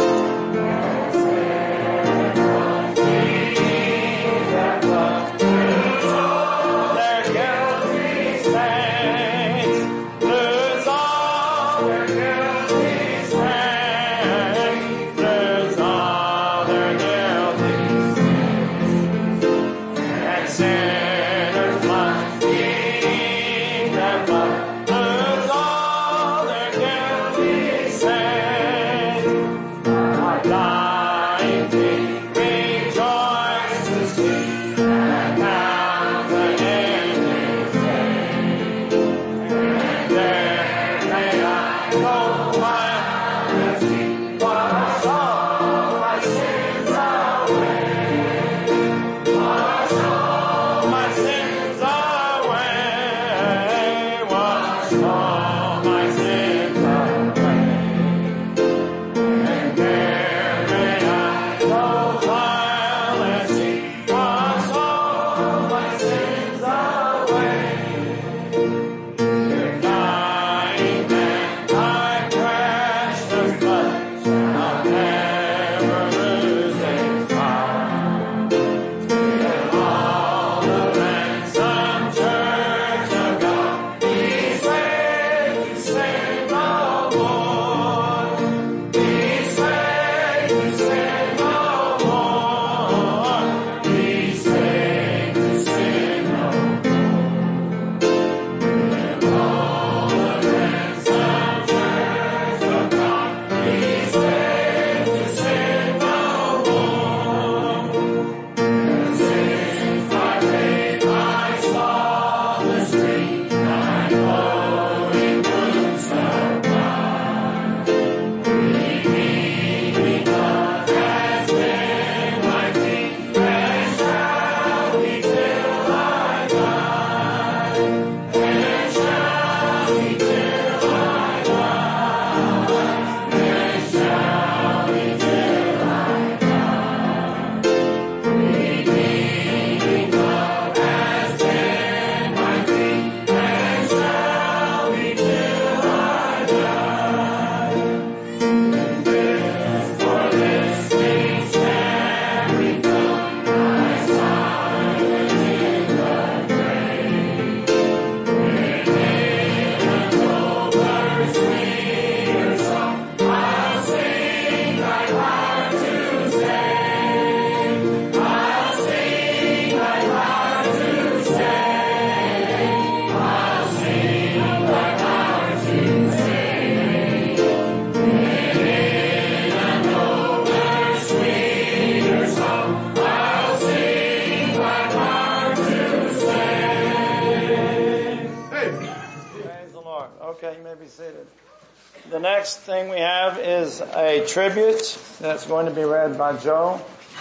The next thing we have is a tribute that's going to be read by Joe.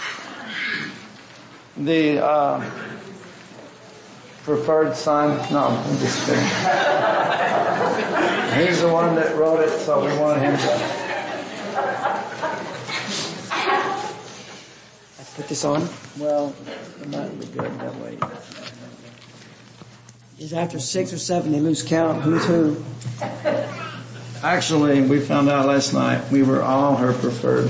The preferred son. No, I'm just kidding. He's the one that wrote it, so we wanted him to. I put this on? Well, it might be good that way. Is after 6 or 7 they lose count who's who. Actually, we found out last night we were all her preferred.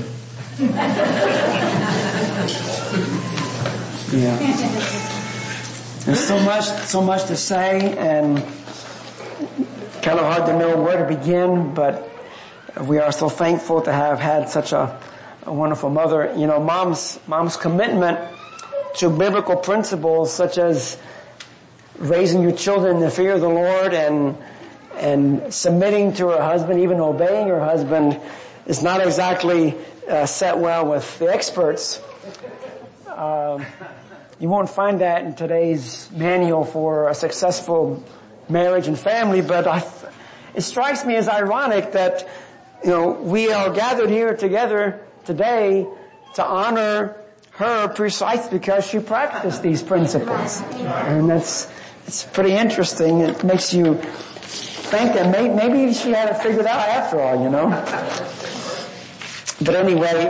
Yeah. There's so much to say, and kind of hard to know where to begin, but we are so thankful to have had such a wonderful mother. You know, mom's commitment to biblical principles such as raising your children in the fear of the Lord and submitting to her husband, even obeying her husband, is not exactly set well with the experts. You won't find that in today's manual for a successful marriage and family, but it strikes me as ironic that, you know, we are gathered here together today to honor her precisely because she practiced these principles. And it's pretty interesting. It makes you think that maybe she had it figured out after all, you know. But anyway,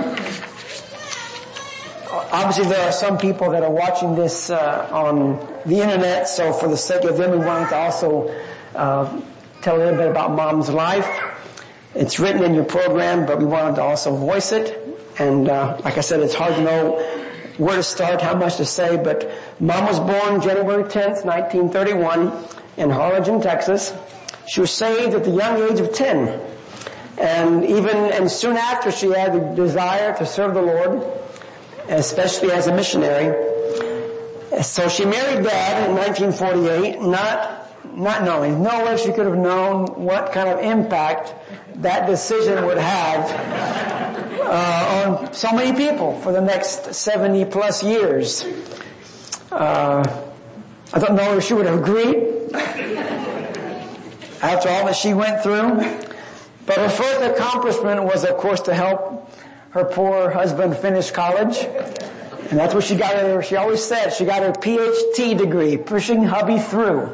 obviously there are some people that are watching this on the internet, so for the sake of them, we wanted to also tell a little bit about Mom's life. It's written in your program, but we wanted to also voice it. And like I said, it's hard to know where to start, how much to say, but Mom was born January 10th, 1931 in Harlingen, Texas. She was saved at the young age of 10. And soon after she had the desire to serve the Lord, especially as a missionary. So she married Dad in 1948, not knowing, no way she could have known what kind of impact that decision would have on so many people for the next 70 plus years. I don't know if she would have agreed after all that she went through. But her first accomplishment was, of course, to help her poor husband finish college. And that's what she got she always said, she got her PhD degree, pushing hubby through.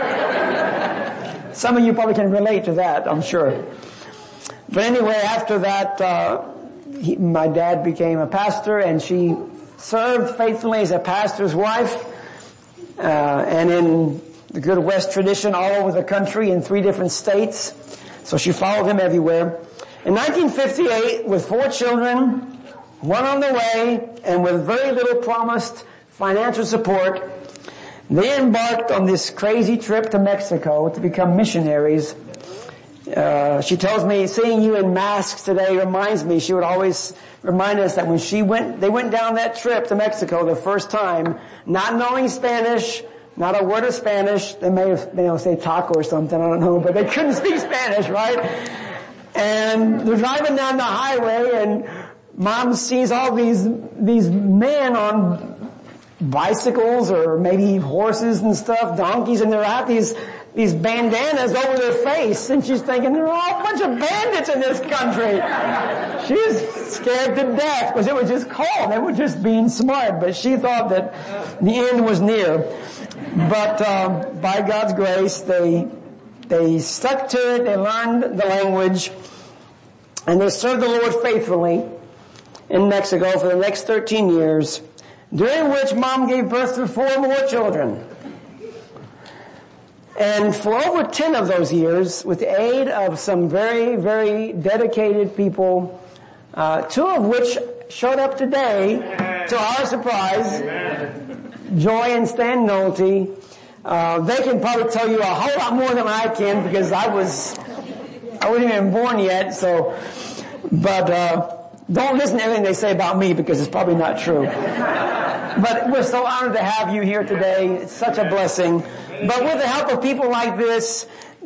Some of you probably can relate to that, I'm sure. But anyway, after that, my dad became a pastor, and she served faithfully as a pastor's wife, and in the Good West tradition all over the country in 3 different states. So she followed him everywhere. In 1958, with 4 children, 1 on the way, and with very little promised financial support, they embarked on this crazy trip to Mexico to become missionaries. She tells me, seeing you in masks today reminds me, she would always remind us that when they went down that trip to Mexico the first time, not knowing Spanish, not a word of Spanish. They may have been able to say taco or something, I don't know, but they couldn't speak Spanish, right? And they're driving down the highway, and Mom sees all these men on bicycles or maybe horses and stuff, donkeys, and they're at these bandanas over their face, and she's thinking, there are all a bunch of bandits in this country. She's scared to death because it was just cold. They were just being smart, but she thought that the end was near. But by God's grace, they stuck to it, they learned the language, and they served the Lord faithfully in Mexico for the next 13 years, during which Mom gave birth to 4 more children. And for over 10 of those years, with the aid of some very, very dedicated people, 2 of which showed up today, to our surprise, Joy and Stan Nolte. They can probably tell you a whole lot more than I can because I wasn't even born yet, but don't listen to everything they say about me because it's probably not true. But we're so honored to have you here today. It's such a blessing. But with the help of people like this,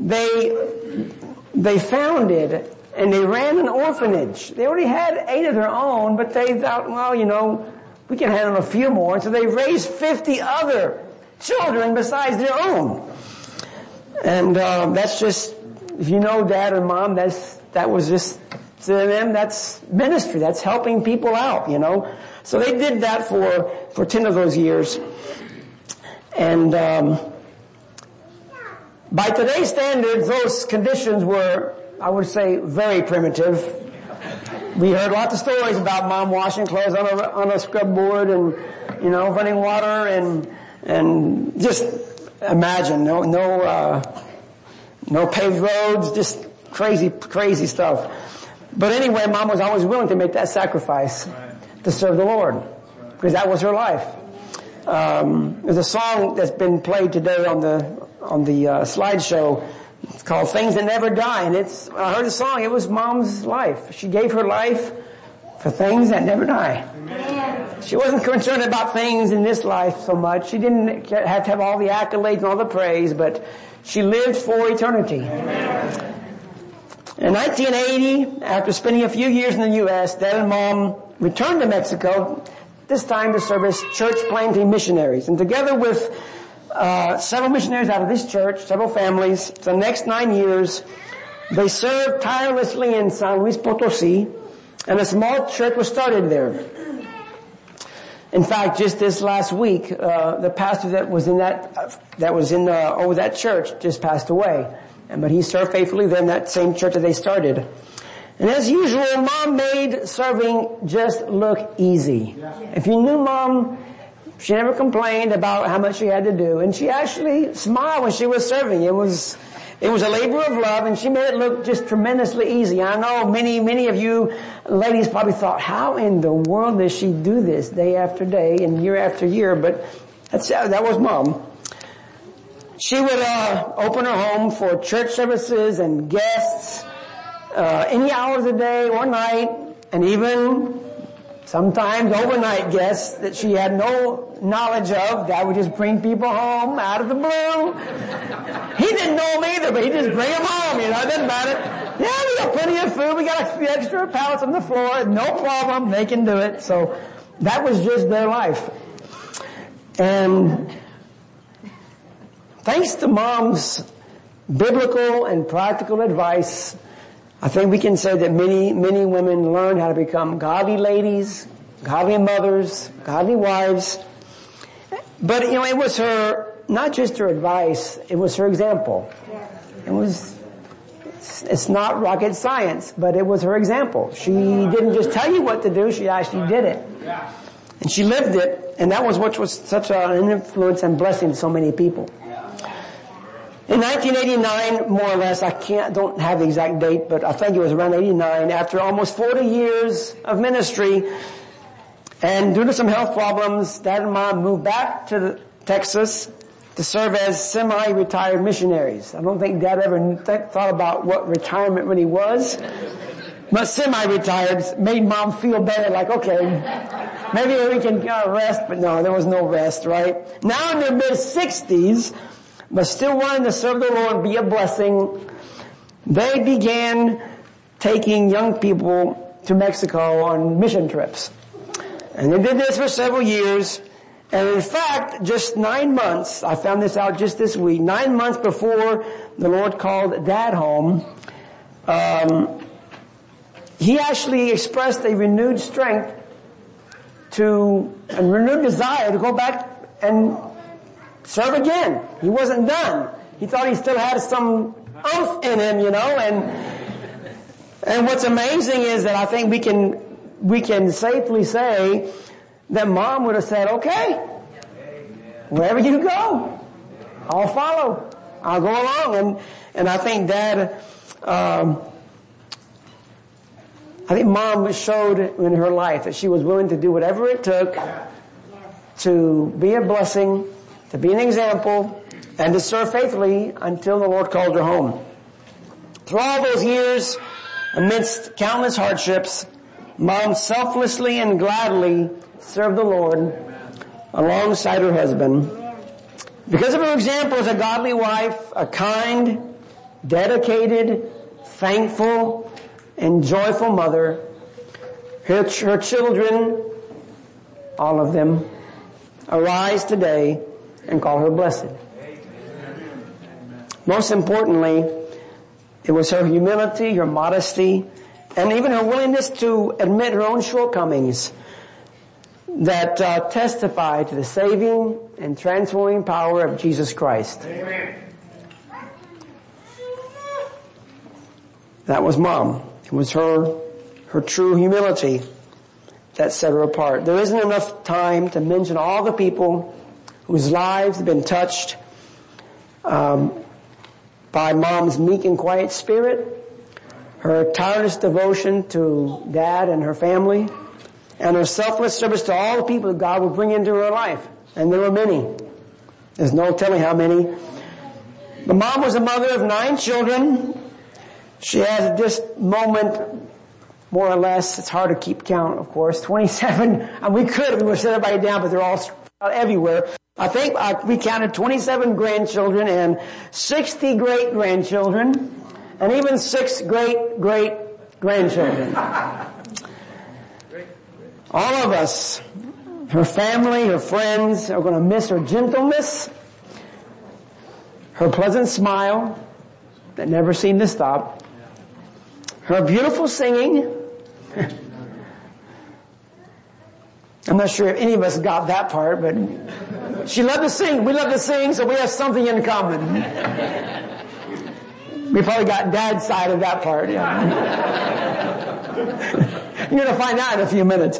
they founded and they ran an orphanage. They already had 8 of their own, but they thought, well, we can handle a few more. So they raised 50 other children besides their own. And that's just, if you know Dad or Mom, that was just, to them, that's ministry. That's helping people out, So they did that for 10 of those years. And by today's standards, those conditions were, I would say, very primitive. We heard lots of stories about Mom washing clothes on a scrub board and, running water and just imagine, no paved roads, just crazy stuff. But anyway, Mom was always willing to make that sacrifice to serve the Lord because that was her life. There's a song that's been played today on the slideshow. It's called Things That Never Die, and I heard the song. It was Mom's life. She gave her life for things that never die. Amen. She wasn't concerned about things in this life so much. She didn't have to have all the accolades and all the praise, but she lived for eternity. Amen. In 1980, after spending a few years in the U.S., Dad and Mom returned to Mexico, this time to serve as church planting missionaries. And together with several missionaries out of this church, several families, for the next 9 years, they served tirelessly in San Luis Potosí, and a small church was started there. In fact, just this last week, the pastor that was over that church just passed away. But he served faithfully there in that same church that they started. And as usual, Mom made serving just look easy. If you knew Mom, she never complained about how much she had to do. And she actually smiled when she was serving. It was It was a labor of love, and she made it look just tremendously easy. I know many of you ladies probably thought, how in the world does she do this day after day and year after year? But that was Mom. She would open her home for church services and guests any hour of the day or night, and even sometimes overnight guests that she had no knowledge of that would just bring people home out of the blue. He didn't know them either, but he'd just bring them home, it doesn't matter. Yeah, we got plenty of food, we got a few extra pallets on the floor, no problem, they can do it. So that was just their life. And thanks to Mom's biblical and practical advice, I think we can say that many women learned how to become godly ladies, godly mothers, godly wives. But, it was her, not just her advice, it was her example. It's not rocket science, but it was her example. She didn't just tell you what to do, she actually did it. And she lived it, and that was what was such an influence and blessing to so many people. In 1989, more or less, don't have the exact date, but I think it was around 89, after almost 40 years of ministry, and due to some health problems, Dad and Mom moved back to Texas to serve as semi-retired missionaries. I don't think Dad ever thought about what retirement really was, but semi-retired made Mom feel better, like, okay, maybe we can rest, but no, there was no rest, right? Now in their mid-60s, but still wanting to serve the Lord and be a blessing, they began taking young people to Mexico on mission trips. And they did this for several years. And in fact, just 9 months, I found this out just this week, 9 months before the Lord called Dad home, he actually expressed a renewed strength a renewed desire to go back and serve again. He wasn't done. He thought he still had some oomph in him, and what's amazing is that I think we can safely say that Mom would have said, okay, wherever you go, I'll follow. I'll go along. And I think Dad, I think Mom showed in her life that she was willing to do whatever it took to be a blessing, to be an example, and to serve faithfully until the Lord called her home. Through all those years, amidst countless hardships, Mom selflessly and gladly served the Lord alongside her husband. Because of her example as a godly wife, a kind, dedicated, thankful, and joyful mother, her children, all of them, arise today and call her blessed. Most importantly, it was her humility, her modesty, and even her willingness to admit her own shortcomings that testify to the saving and transforming power of Jesus Christ. Amen. That was Mom. It was her true humility that set her apart. There isn't enough time to mention all the people whose lives have been touched by Mom's meek and quiet spirit, her tireless devotion to Dad and her family, and her selfless service to all the people that God would bring into her life. And there were many. There's no telling how many. But Mom was a mother of 9 children. She has at this moment, more or less, it's hard to keep count, of course, 27, and we would set everybody down, but they're all everywhere. I think we counted 27 grandchildren and 60 great-grandchildren, and even 6 great-great-grandchildren. All of us, her family, her friends, are going to miss her gentleness, her pleasant smile that never seemed to stop, her beautiful singing. I'm not sure if any of us got that part, but she loved to sing. We love to sing, so we have something in common. We probably got Dad's side of that part. Yeah. You're going to find out in a few minutes.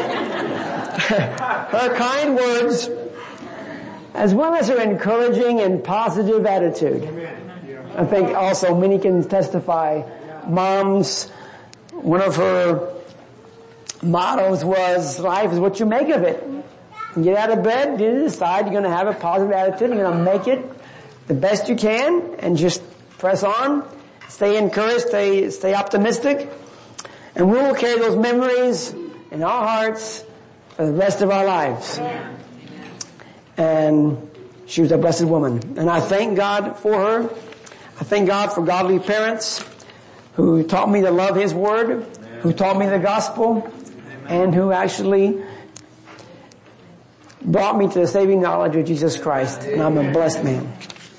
Her kind words, as well as her encouraging and positive attitude. I think also many can testify. Mom's, one of her mottos was, life is what you make of it. You get out of bed, you decide you're going to have a positive attitude, you're going to make it the best you can, and just press on, stay encouraged, stay optimistic, and we will carry those memories in our hearts for the rest of our lives. And she was a blessed woman. And I thank God for her. I thank God for godly parents who taught me to love His Word, who taught me the gospel, and who actually brought me to the saving knowledge of Jesus Christ. And I'm a blessed man.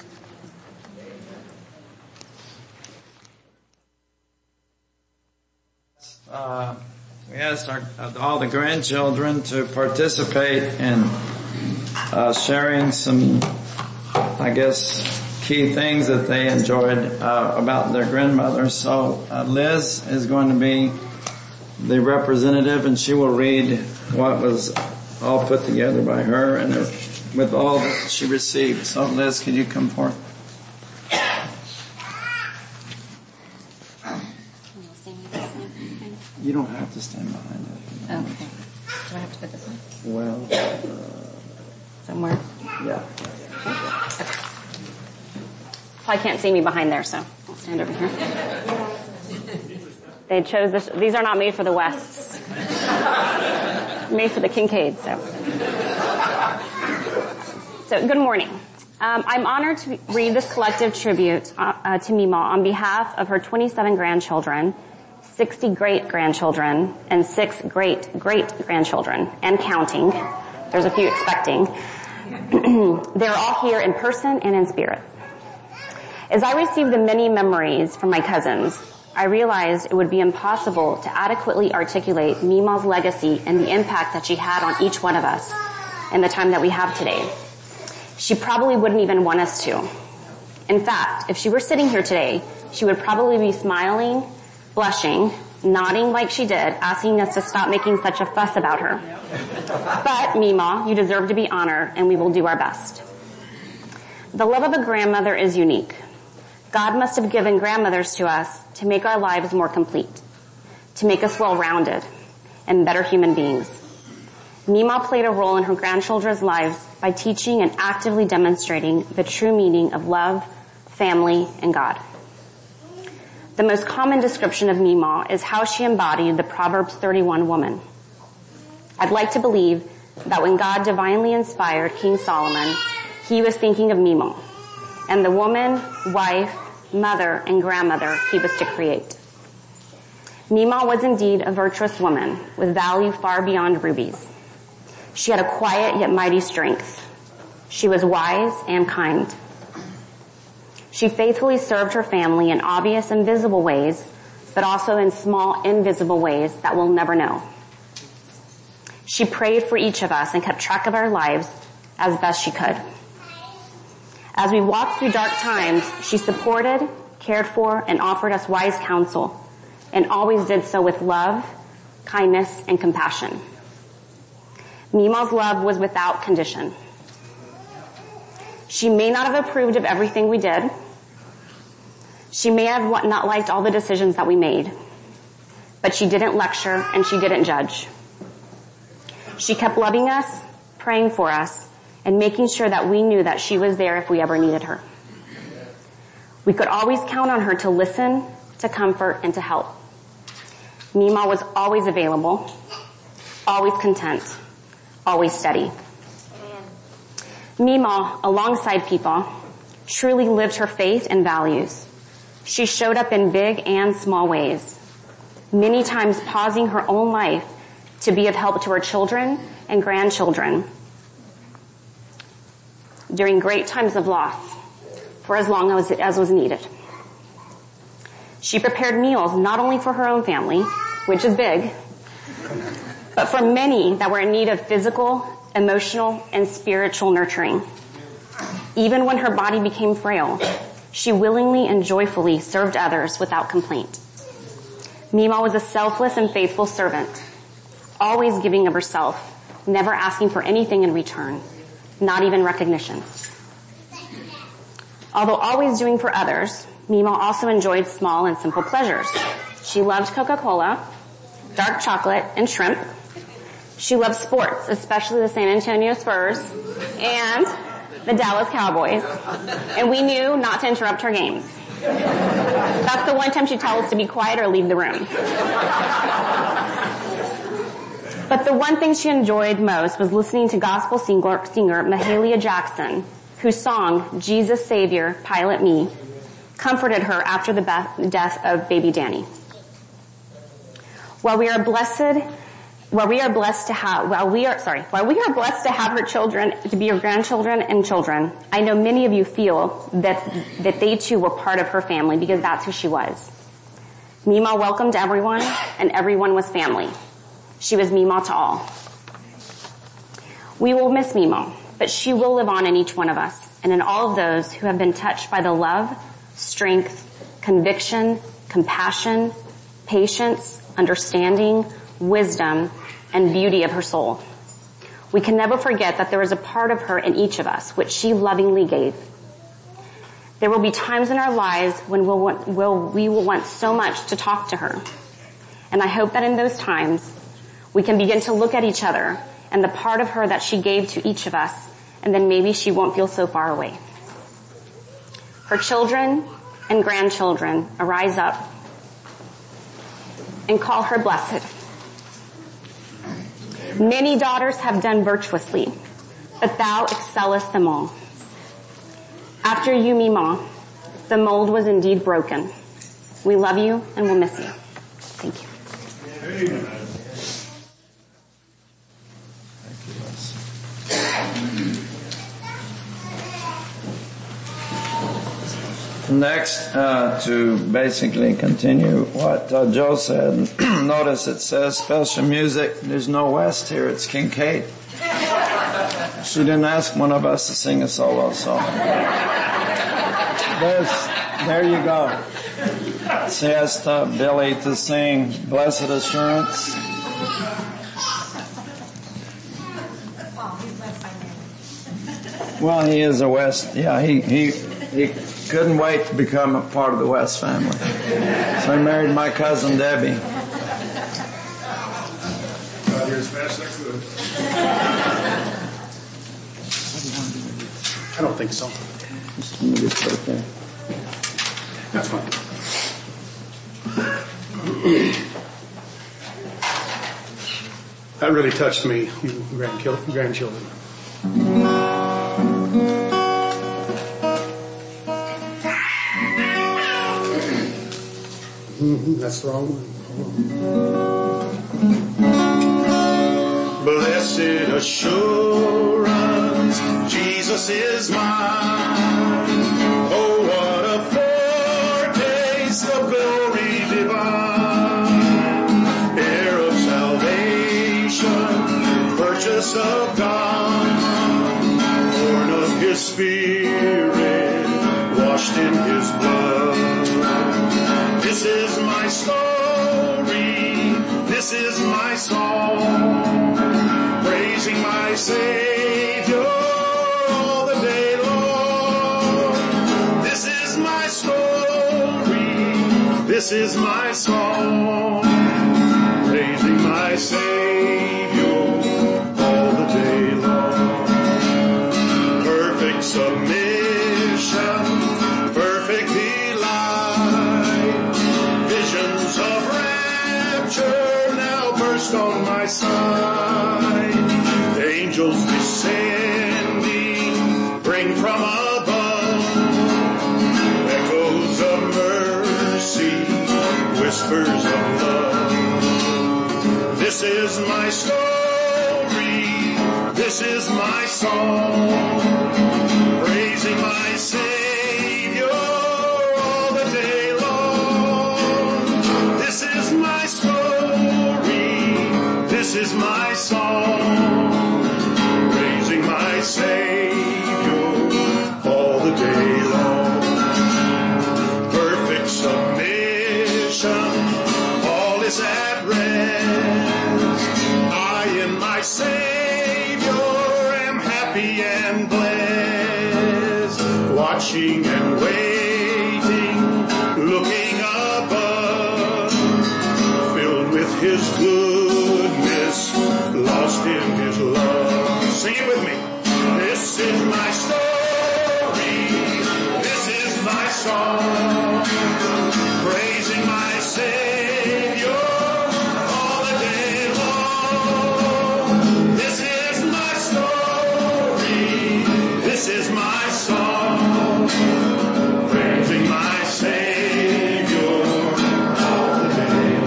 We asked all the grandchildren to participate in sharing some, I guess, key things that they enjoyed about their grandmother. So Liz is going to be the representative, and she will read what was all put together by her and with all that she received. So Liz, could you come forward? You don't have to stand behind it. Okay. Do I have to put this on? Well, Somewhere? yeah. Probably can't see me behind there, so I'll stand over here. They chose this. These are not made for the Wests. Made for the Kincaids, So good morning. I'm honored to read this collective tribute to Meemaw on behalf of her 27 grandchildren, 60 great-grandchildren, and 6 great-great-grandchildren, and counting. There's a few expecting. They're all here in person and in spirit. As I received the many memories from my cousins, I realized it would be impossible to adequately articulate Meemaw's legacy and the impact that she had on each one of us in the time that we have today. She probably wouldn't even want us to. In fact, if she were sitting here today, she would probably be smiling, blushing, nodding like she did, asking us to stop making such a fuss about her. But, Meemaw, you deserve to be honored, and we will do our best. The love of a grandmother is unique. God must have given grandmothers to us to make our lives more complete, to make us well-rounded and better human beings. Meemaw played a role in her grandchildren's lives by teaching and actively demonstrating the true meaning of love, family, and God. The most common description of Meemaw is how she embodied the Proverbs 31 woman. I'd like to believe that when God divinely inspired King Solomon, he was thinking of Meemaw and the woman, wife, mother, and grandmother he was to create. Meemaw was indeed a virtuous woman with value far beyond rubies. She had a quiet yet mighty strength. She was wise and kind. She faithfully served her family in obvious and visible ways, but also in small, invisible ways that we'll never know. She prayed for each of us and kept track of our lives as best she could. As we walked through dark times, she supported, cared for, and offered us wise counsel, and always did so with love, kindness, and compassion. Meemaw's love was without condition. She may not have approved of everything we did. She may have not liked all the decisions that we made, but she didn't lecture and she didn't judge. She kept loving us, praying for us, and making sure that we knew that she was there if we ever needed her. We could always count on her to listen, to comfort, and to help. Meemaw was always available, always content, always steady. Meemaw, alongside people, truly lived her faith and values. She showed up in big and small ways, many times pausing her own life to be of help to her children and grandchildren during great times of loss for as long as was needed. She prepared meals not only for her own family, which is big, but for many that were in need of physical, emotional, and spiritual nurturing. Even when her body became frail, she willingly and joyfully served others without complaint. Meemaw was a selfless and faithful servant, always giving of herself, never asking for anything in return, not even recognition. Although always doing for others, Mima also enjoyed small and simple pleasures. She loved Coca-Cola, dark chocolate, and shrimp. She loved sports, especially the San Antonio Spurs and the Dallas Cowboys. And we knew not to interrupt her games. That's the one time she'd tell us to be quiet or leave the room. But the one thing she enjoyed most was listening to gospel singer Mahalia Jackson, whose song, Jesus Savior, Pilot Me, comforted her after the death of baby Danny. While we are blessed to have her children to be her grandchildren and children, I know many of you feel that they too were part of her family because that's who she was. Mima welcomed everyone, and everyone was family. She was Mima to all. We will miss Mima, but she will live on in each one of us and in all of those who have been touched by the love, strength, conviction, compassion, patience, understanding, wisdom, and beauty of her soul. We can never forget that there is a part of her in each of us, which she lovingly gave. There will be times in our lives when we will want so much to talk to her. And I hope that in those times, we can begin to look at each other and the part of her that she gave to each of us, and then maybe she won't feel so far away. Her children and grandchildren arise up and call her blessed. Many daughters have done virtuously, but thou excellest them all. After you, Mima, the mold was indeed broken. We love you and will miss you. Thank you. Amen. Next, to basically continue what Joe said, notice it says special music. There's no West here, it's Kincaid. She didn't ask one of us to sing a solo song. There you go. She asked Billy to sing Blessed Assurance. Well, he is a West. Yeah, he couldn't wait to become a part of the West family. So he married my cousin Debbie. I don't think so. Just right there. That's fine. That really touched me, you grandchildren. That's the wrong one. Blessed assurance, Jesus is mine. Oh, what a foretaste of glory divine. Heir of salvation, purchase of God, born of His Spirit, washed in His blood. This is my story, this is my song, praising my Savior all the day long. This is my story, this is my song, praising my Savior all the day long. Perfect submission, perfect delight, visions of rapture now burst on my sight. Angels descending, bring from above echoes of mercy, whispers of love. This is my story, this is my song, praising my Savior all the day long. This is my story, this is my song, praising my Savior all the day long. Perfect submission, all is at rest. I in my Savior am happy and blessed. watching and waiting, looking above, filled with His goodness, lost in His love. Sing it with me. This is my story, this is my song, praising my Savior all the day long. This is my story, this is my song, praising my Savior all the day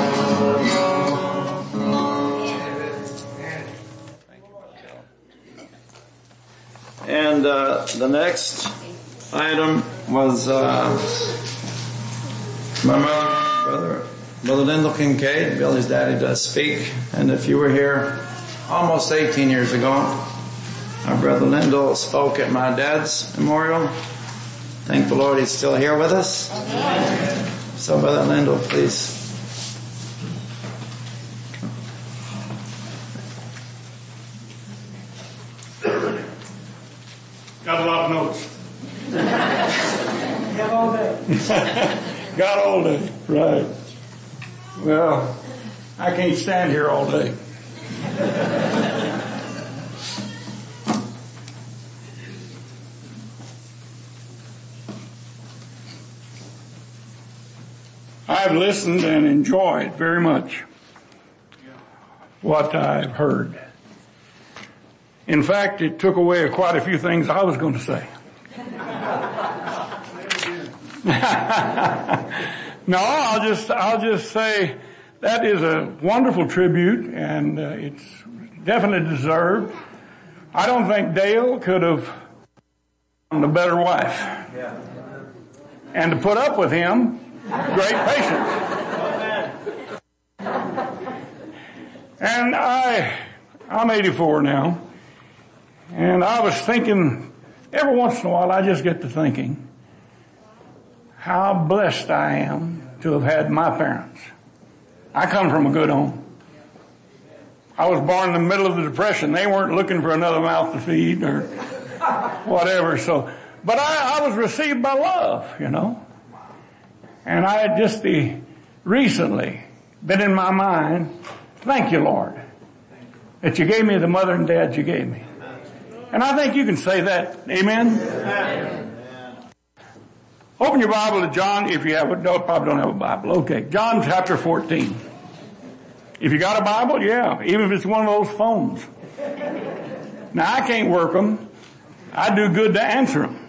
long. And the next item was my mother, Brother Lyndall Kincaid. Billy's daddy does speak. And if you were here almost 18 years ago, our Brother Lyndall spoke at my dad's memorial. Thank the Lord he's still here with us. So Brother Lyndall, please. Got a lot of notes. Got all day. Got all day, right. Well, I can't stand here all day. I've listened and enjoyed very much what I've heard. In fact, it took away quite a few things I was going to say. No, I'll just say that is a wonderful tribute, and it's definitely deserved. I don't think Dale could have found a better wife. And to put up with him, great patience. And I'm 84 now, and I was thinking, every once in a while I just get to thinking how blessed I am to have had my parents. I come from a good home. I was born in the middle of the Depression. They weren't looking for another mouth to feed or whatever, but I was received by love, you know. And I had just recently been in my mind, thank you, Lord, that you gave me the mother and dad you gave me. And I think you can say that. Amen? Open your Bible to John, if you have it. No, probably don't have a Bible. Okay. John chapter 14. If you got a Bible, yeah. Even if it's one of those phones. Now, I can't work them. I do good to answer them.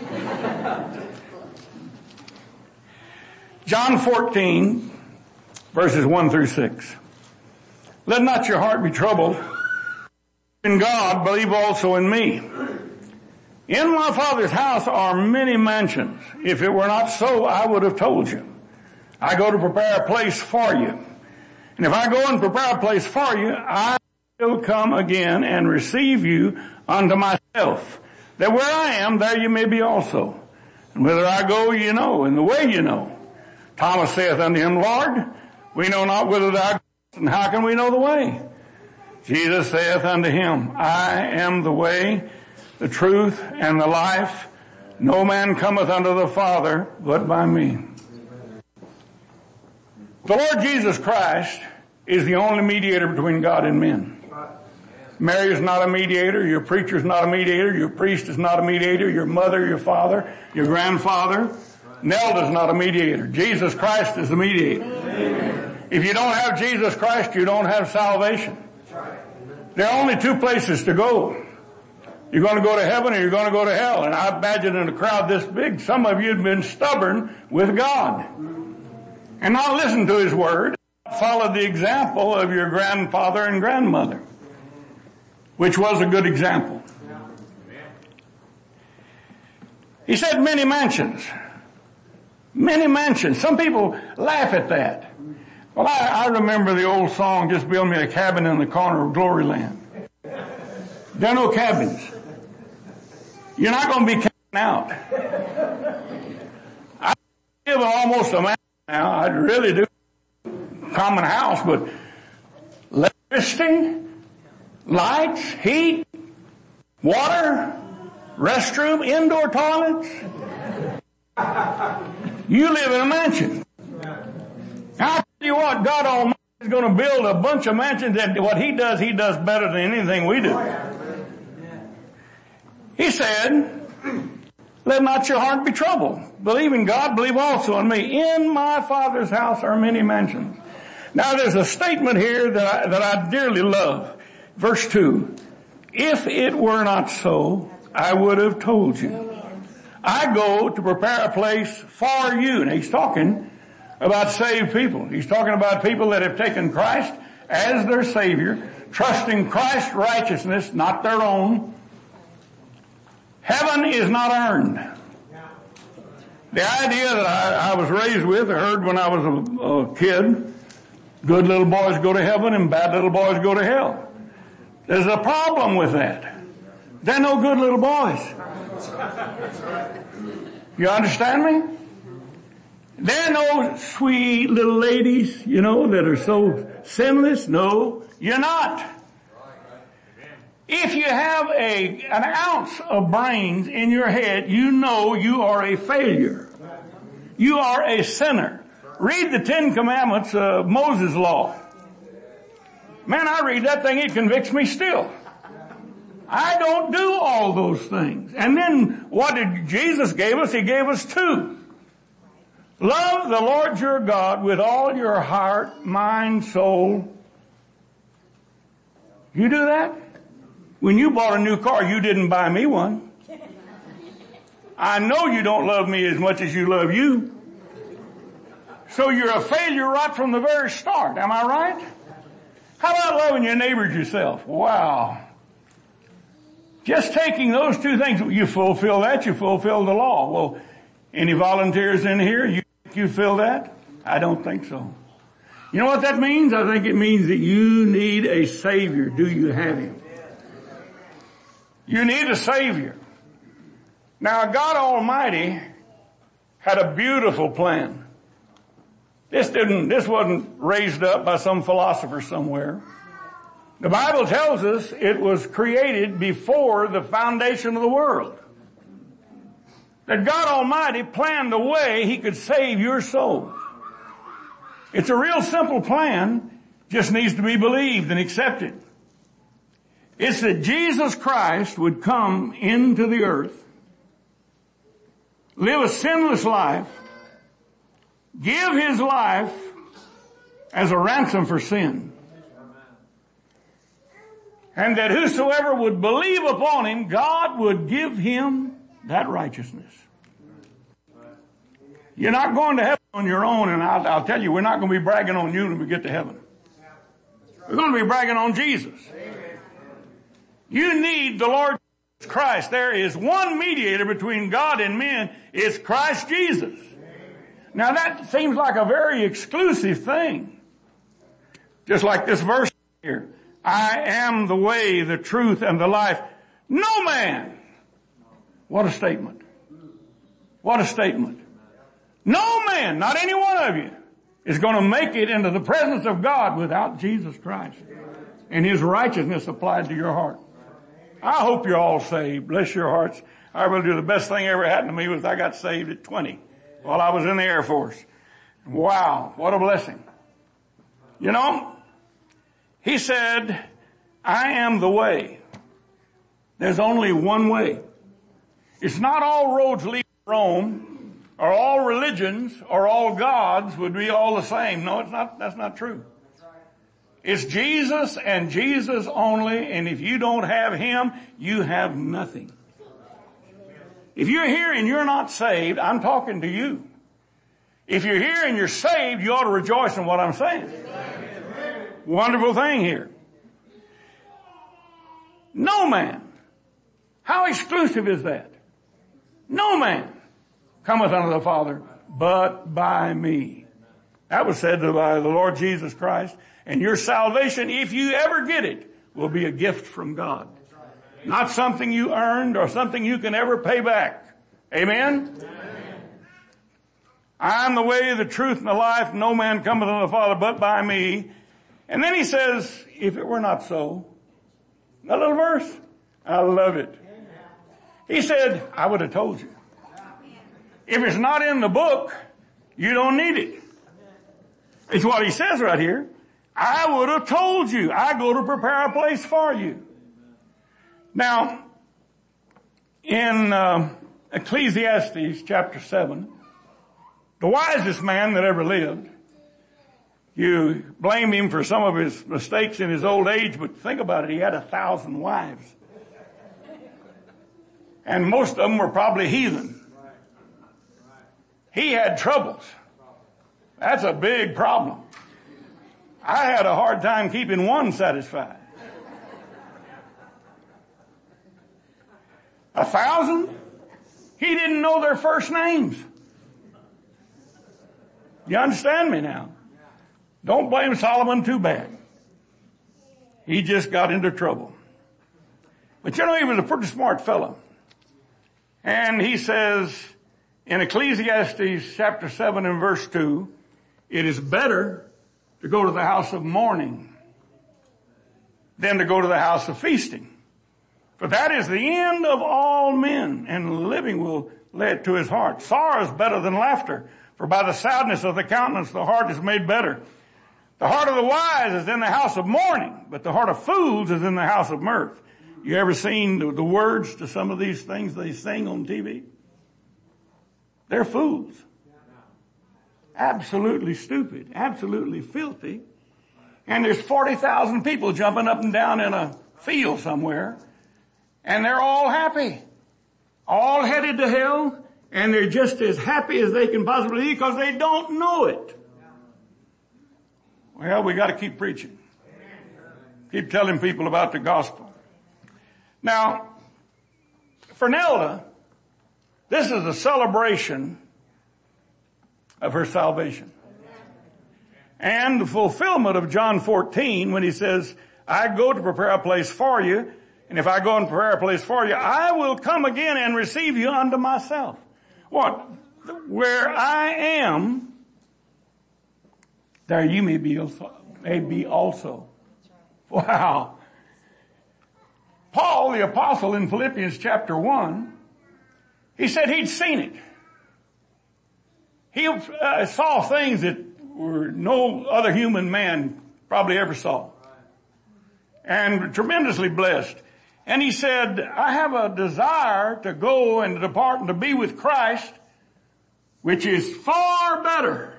John 14, verses 1 through 6. Let not your heart be troubled. In God, believe also in me. In my Father's house are many mansions. If it were not so, I would have told you. I go to prepare a place for you. And if I go and prepare a place for you, I will come again and receive you unto myself, that where I am, there you may be also. And whither I go, you know, and the way you know. Thomas saith unto him, Lord, we know not whither thou goest, and how can we know the way? Jesus saith unto him, I am the way, the truth, and the life. No man cometh unto the Father but by me. The Lord Jesus Christ is the only mediator between God and men. Mary is not a mediator. Your preacher is not a mediator. Your priest is not a mediator. Your mother, your father, your grandfather. Nelda's not a mediator. Jesus Christ is the mediator. If you don't have Jesus Christ, you don't have salvation. There are only two places to go. You're going to go to heaven or you're going to go to hell. And I imagine in a crowd this big, some of you have been stubborn with God and not listened to His word. Followed the example of your grandfather and grandmother, which was a good example. He said many mansions. Many mansions. Some people laugh at that. Well, I remember the old song, just build me a cabin in the corner of Glory Land. There are no cabins. You're not going to be camping out. I live in almost a mansion now. I really do. Common house, but electricity, lights, heat, water, restroom, indoor toilets. You live in a mansion. I'll tell you what, God Almighty is going to build a bunch of mansions, and what He does better than anything we do. He said, let not your heart be troubled. Believe in God, believe also in me. In my Father's house are many mansions. Now there's a statement here that I dearly love. Verse 2. If it were not so, I would have told you. I go to prepare a place for you. Now he's talking about saved people. He's talking about people that have taken Christ as their Savior, trusting Christ's righteousness, not their own. Heaven is not earned. The idea that I was raised with, I heard when I was a kid, good little boys go to heaven and bad little boys go to hell. There's a problem with that. They're no good little boys. You understand me? They're no sweet little ladies, that are so sinless. No, you're not. If you have an ounce of brains in your head, you know you are a failure. You are a sinner. Read the 10 Commandments of Moses' law. Man, I read that thing, it convicts me still. I don't do all those things. And then what did Jesus give us? He gave us 2. Love the Lord your God with all your heart, mind, soul. You do that? When you bought a new car, you didn't buy me one. I know you don't love me as much as you love you. So you're a failure right from the very start. Am I right? How about loving your neighbors yourself? Wow. Just taking those 2 things, you fulfill that, you fulfill the law. Well, any volunteers in here, you fill that? I don't think so. You know what that means? I think it means that you need a Savior. Do you have Him? You need a Savior. Now, God Almighty had a beautiful plan. This wasn't raised up by some philosopher somewhere. The Bible tells us it was created before the foundation of the world. That God Almighty planned a way He could save your soul. It's a real simple plan, just needs to be believed and accepted. It's that Jesus Christ would come into the earth, live a sinless life, give His life as a ransom for sin, and that whosoever would believe upon Him, God would give him that righteousness. You're not going to heaven on your own, and I'll tell you, we're not going to be bragging on you when we get to heaven. We're going to be bragging on Jesus. You need the Lord Jesus Christ. There is one mediator between God and men. It's Christ Jesus. Now that seems like a very exclusive thing. Just like this verse here. I am the way, the truth, and the life. No man. What a statement. What a statement. No man, not any one of you, is going to make it into the presence of God without Jesus Christ and His righteousness applied to your heart. I hope you're all saved. Bless your hearts. I will do the best thing ever happened to me was I got saved at 20 while I was in the Air Force. Wow, what a blessing. He said, I am the way. There's only one way. It's not all roads lead to Rome, or all religions, or all gods would be all the same. No, it's not. That's not true. It's Jesus and Jesus only, and if you don't have Him, you have nothing. If you're here and you're not saved, I'm talking to you. If you're here and you're saved, you ought to rejoice in what I'm saying. Wonderful thing here. No man. How exclusive is that? No man cometh unto the Father but by me. That was said by the Lord Jesus Christ. And your salvation, if you ever get it, will be a gift from God. Not something you earned or something you can ever pay back. Amen? I am the way, the truth, and the life. No man cometh unto the Father but by me. And then he says, if it were not so, that little verse, I love it. He said, I would have told you. If it's not in the book, you don't need it. It's what he says right here. I would have told you. I go to prepare a place for you. Now, in Ecclesiastes chapter 7, the wisest man that ever lived, you blame him for some of his mistakes in his old age, but think about it, he had 1,000 wives. And most of them were probably heathen. He had troubles. That's a big problem. I had a hard time keeping one satisfied. 1,000? He didn't know their first names. You understand me now? Don't blame Solomon too bad. He just got into trouble. But you know, he was a pretty smart fellow. And he says in Ecclesiastes chapter 7 and verse 2, it is better to go to the house of mourning than to go to the house of feasting. For that is the end of all men, and living will lead to his heart. Sorrow is better than laughter, for by the sadness of the countenance the heart is made better. The heart of the wise is in the house of mourning, but the heart of fools is in the house of mirth. You ever seen the words to some of these things they sing on TV? They're fools. Absolutely stupid, absolutely filthy. And there's 40,000 people jumping up and down in a field somewhere, and they're all happy. All headed to hell, and they're just as happy as they can possibly be because they don't know it. Well, we got to keep preaching. Keep telling people about the gospel. Now, for Nelda, this is a celebration of her salvation. And the fulfillment of John 14 when he says, I go to prepare a place for you, and if I go and prepare a place for you, I will come again and receive you unto myself. What? Where I am, there you may be also. Wow. Paul, the apostle, in Philippians chapter 1, he said he'd seen it. He saw things that were no other human man probably ever saw. And tremendously blessed. And he said, I have a desire to go and to depart and to be with Christ, which is far better.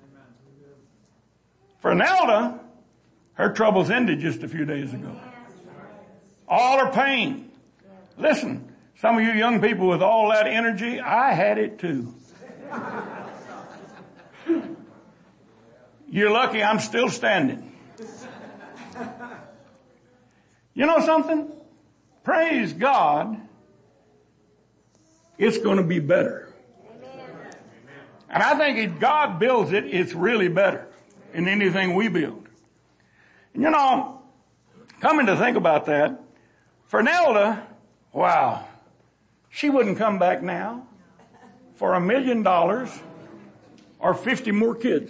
For Nelda, her troubles ended just a few days ago. All her pain. Listen, some of you young people with all that energy, I had it too. You're lucky I'm still standing. You know something? Praise God, it's going to be better. And I think if God builds it, it's really better than anything we build. And you know, coming to think about that, for Nelda, wow, she wouldn't come back now for $1 million or 50 more kids.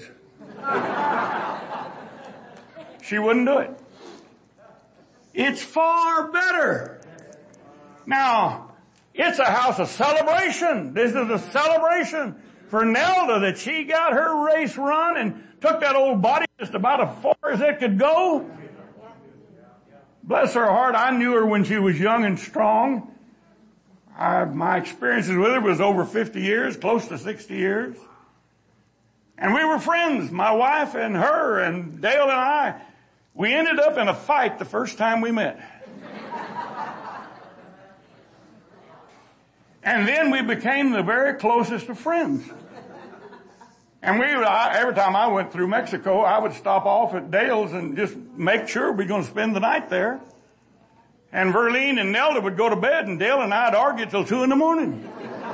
She wouldn't do it. It's far better. Now, it's a house of celebration. This is a celebration for Nelda that she got her race run and took that old body just about as far as it could go. Bless her heart, I knew her when she was young and strong. My experiences with her was over 50 years, close to 60 years. And we were friends, my wife and her and Dale and I. We ended up in a fight the first time we met. And then we became the very closest of friends. And every time I went through Mexico, I would stop off at Dale's and just make sure we're going to spend the night there. And Verlene and Nelda would go to bed, and Dale and I'd argue till 2 a.m.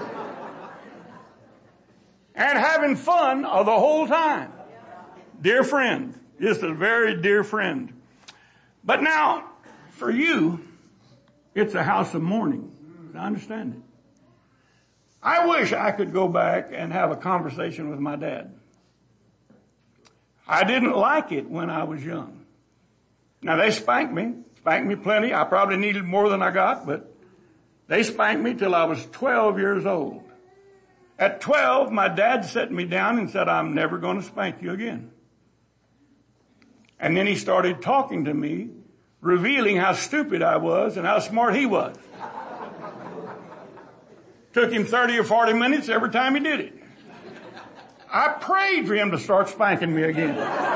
And having fun the whole time. Dear friend, just a very dear friend. But now, for you, it's a house of mourning. I understand it. I wish I could go back and have a conversation with my dad. I didn't like it when I was young. Now they spanked me plenty. I probably needed more than I got, but They spanked me till I was 12 years old. At 12, my dad set me down and said, I'm never going to spank you again. And then he started talking to me, revealing how stupid I was and how smart he was. Took him 30 or 40 minutes every time he did it. I prayed for him to start spanking me again.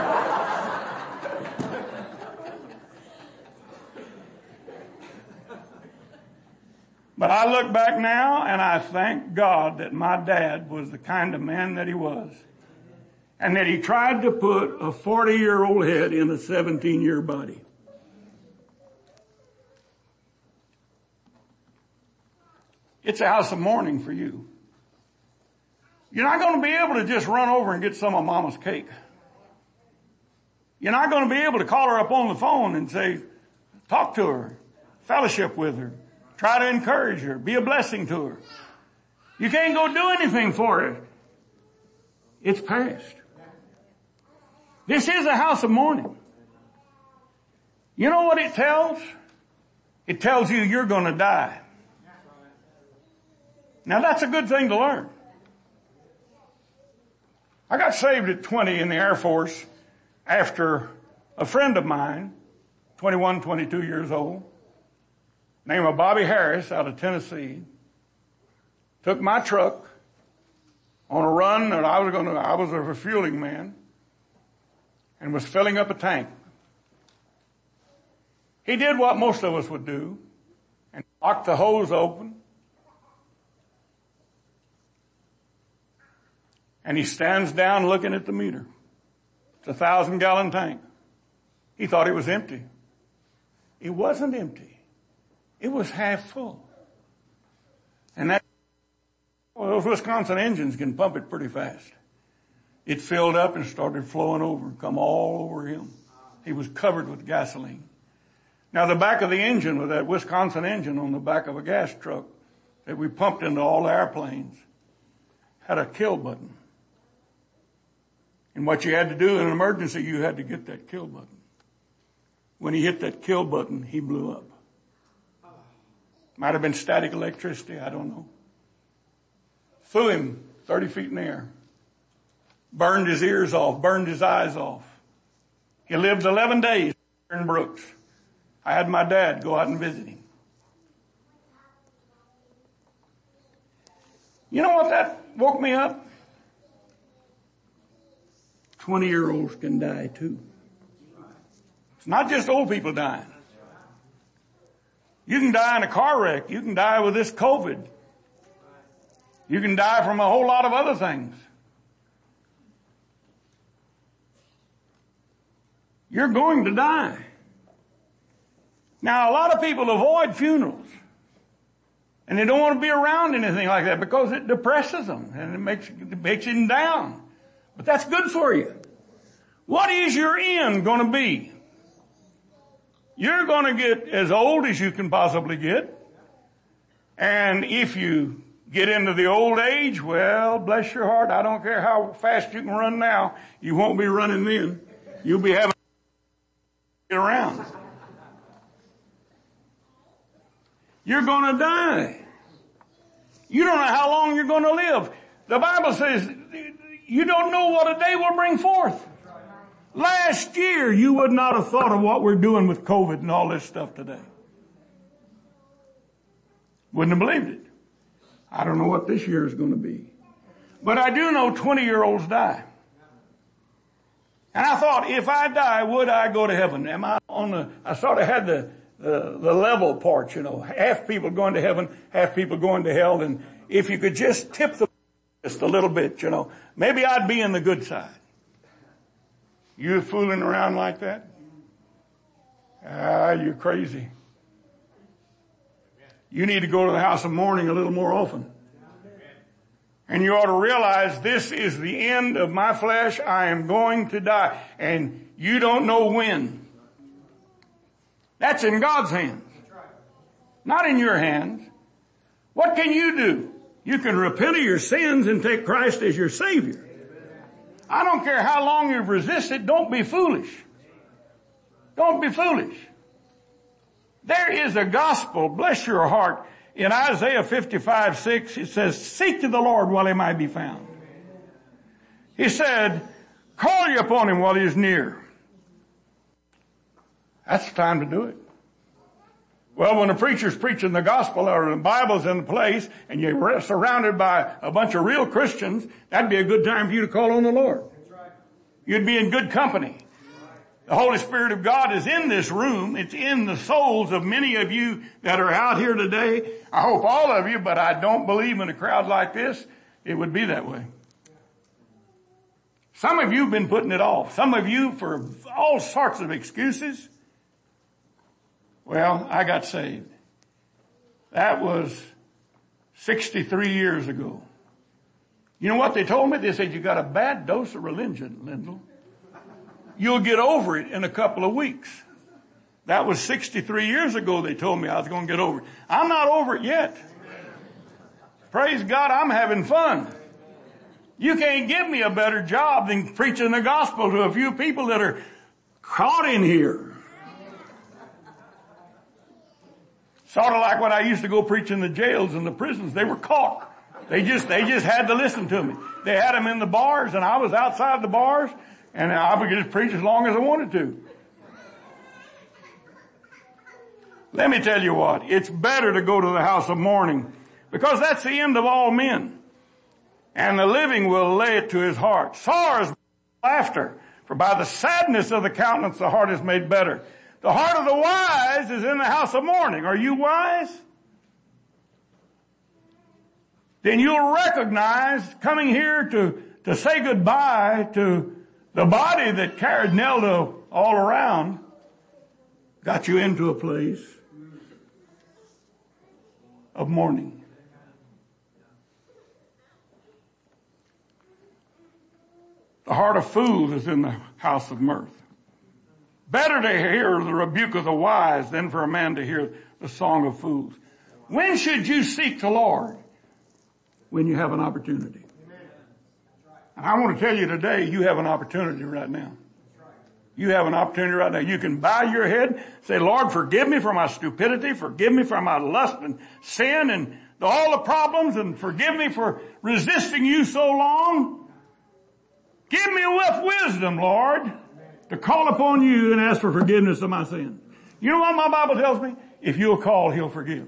But I look back now and I thank God that my dad was the kind of man that he was. And that he tried to put a 40-year-old head in a 17-year body. It's a house of mourning for you. You're not going to be able to just run over and get some of Mama's cake. You're not going to be able to call her up on the phone and say, talk to her, fellowship with her. Try to encourage her. Be a blessing to her. You can't go do anything for her. It's past. This is a house of mourning. You know what it tells? It tells you you're going to die. Now that's a good thing to learn. I got saved at 20 in the Air Force after a friend of mine, 21, 22 years old, named Bobby Harris out of Tennessee, took my truck on a run that I was a refueling man and was filling up a tank. He did what most of us would do and locked the hose open. And he stands down looking at the meter. It's a 1,000-gallon tank. He thought it was empty. It wasn't empty. It was half full. And those Wisconsin engines can pump it pretty fast. It filled up and started flowing over, come all over him. He was covered with gasoline. Now the back of the engine with that Wisconsin engine on the back of a gas truck that we pumped into all the airplanes had a kill button. And what you had to do in an emergency, you had to get that kill button. When he hit that kill button, he blew up. Might have been static electricity, I don't know. Threw him 30 feet in the air. Burned his ears off, burned his eyes off. He lived 11 days in Brooks. I had my dad go out and visit him. You know what that woke me up? 20-year-olds can die too. It's not just old people dying. You can die in a car wreck. You can die with this COVID. You can die from a whole lot of other things. You're going to die. Now, a lot of people avoid funerals. And they don't want to be around anything like that because it depresses them and it makes them down. But that's good for you. What is your end going to be? You're going to get as old as you can possibly get. And if you get into the old age, well, bless your heart, I don't care how fast you can run now, you won't be running then. You'll be having to get around. You're going to die. You don't know how long you're going to live. The Bible says you don't know what a day will bring forth. Last year, you would not have thought of what we're doing with COVID and all this stuff today. Wouldn't have believed it. I don't know what this year is going to be. But I do know 20-year-olds die. And I thought, if I die, would I go to heaven? I sort of had the level part, half people going to heaven, half people going to hell. And if you could just tip the just a little bit, maybe I'd be in the good side. You fooling around like that? You're crazy. You need to go to the house of mourning a little more often. And you ought to realize this is the end of my flesh. I am going to die. And you don't know when. That's in God's hands. Not in your hands. What can you do? You can repent of your sins and take Christ as your Savior. I don't care how long you've resisted. Don't be foolish. Don't be foolish. There is a gospel, bless your heart, In Isaiah 55:6, it says, seek to the Lord while he might be found. He said, call ye upon him while he is near. That's the time to do it. Well, when a preacher's preaching the gospel or the Bible's in the place and you're surrounded by a bunch of real Christians, that'd be a good time for you to call on the Lord. You'd be in good company. The Holy Spirit of God is in this room. It's in the souls of many of you that are out here today. I hope all of you, but I don't believe in a crowd like this, it would be that way. Some of you have been putting it off. Some of you for all sorts of excuses. Well, I got saved. That was 63 years ago. You know what they told me? They said, you got a bad dose of religion, Lyndall. You'll get over it in a couple of weeks. That was 63 years ago they told me I was going to get over it. I'm not over it yet. Praise God, I'm having fun. You can't give me a better job than preaching the gospel to a few people that are caught in here. Sort of like when I used to go preach in the jails and the prisons. They were caught. They just had to listen to me. They had them in the bars and I was outside the bars and I would just preach as long as I wanted to. Let me tell you what. It's better to go to the house of mourning because that's the end of all men. And the living will lay it to his heart. Sorrow is laughter, for by the sadness of the countenance the heart is made better. The heart of the wise is in the house of mourning. Are you wise? Then you'll recognize coming here to say goodbye to the body that carried Nelda all around, got you into a place of mourning. The heart of fools is in the house of mirth. Better to hear the rebuke of the wise than for a man to hear the song of fools. When should you seek the Lord? When you have an opportunity. And I want to tell you today, you have an opportunity right now. You have an opportunity right now. You can bow your head, say, Lord, forgive me for my stupidity, forgive me for my lust and sin and all the problems, and forgive me for resisting you so long. Give me with wisdom, Lord, to call upon you and ask for forgiveness of my sins. You know what my Bible tells me? If you'll call, he'll forgive.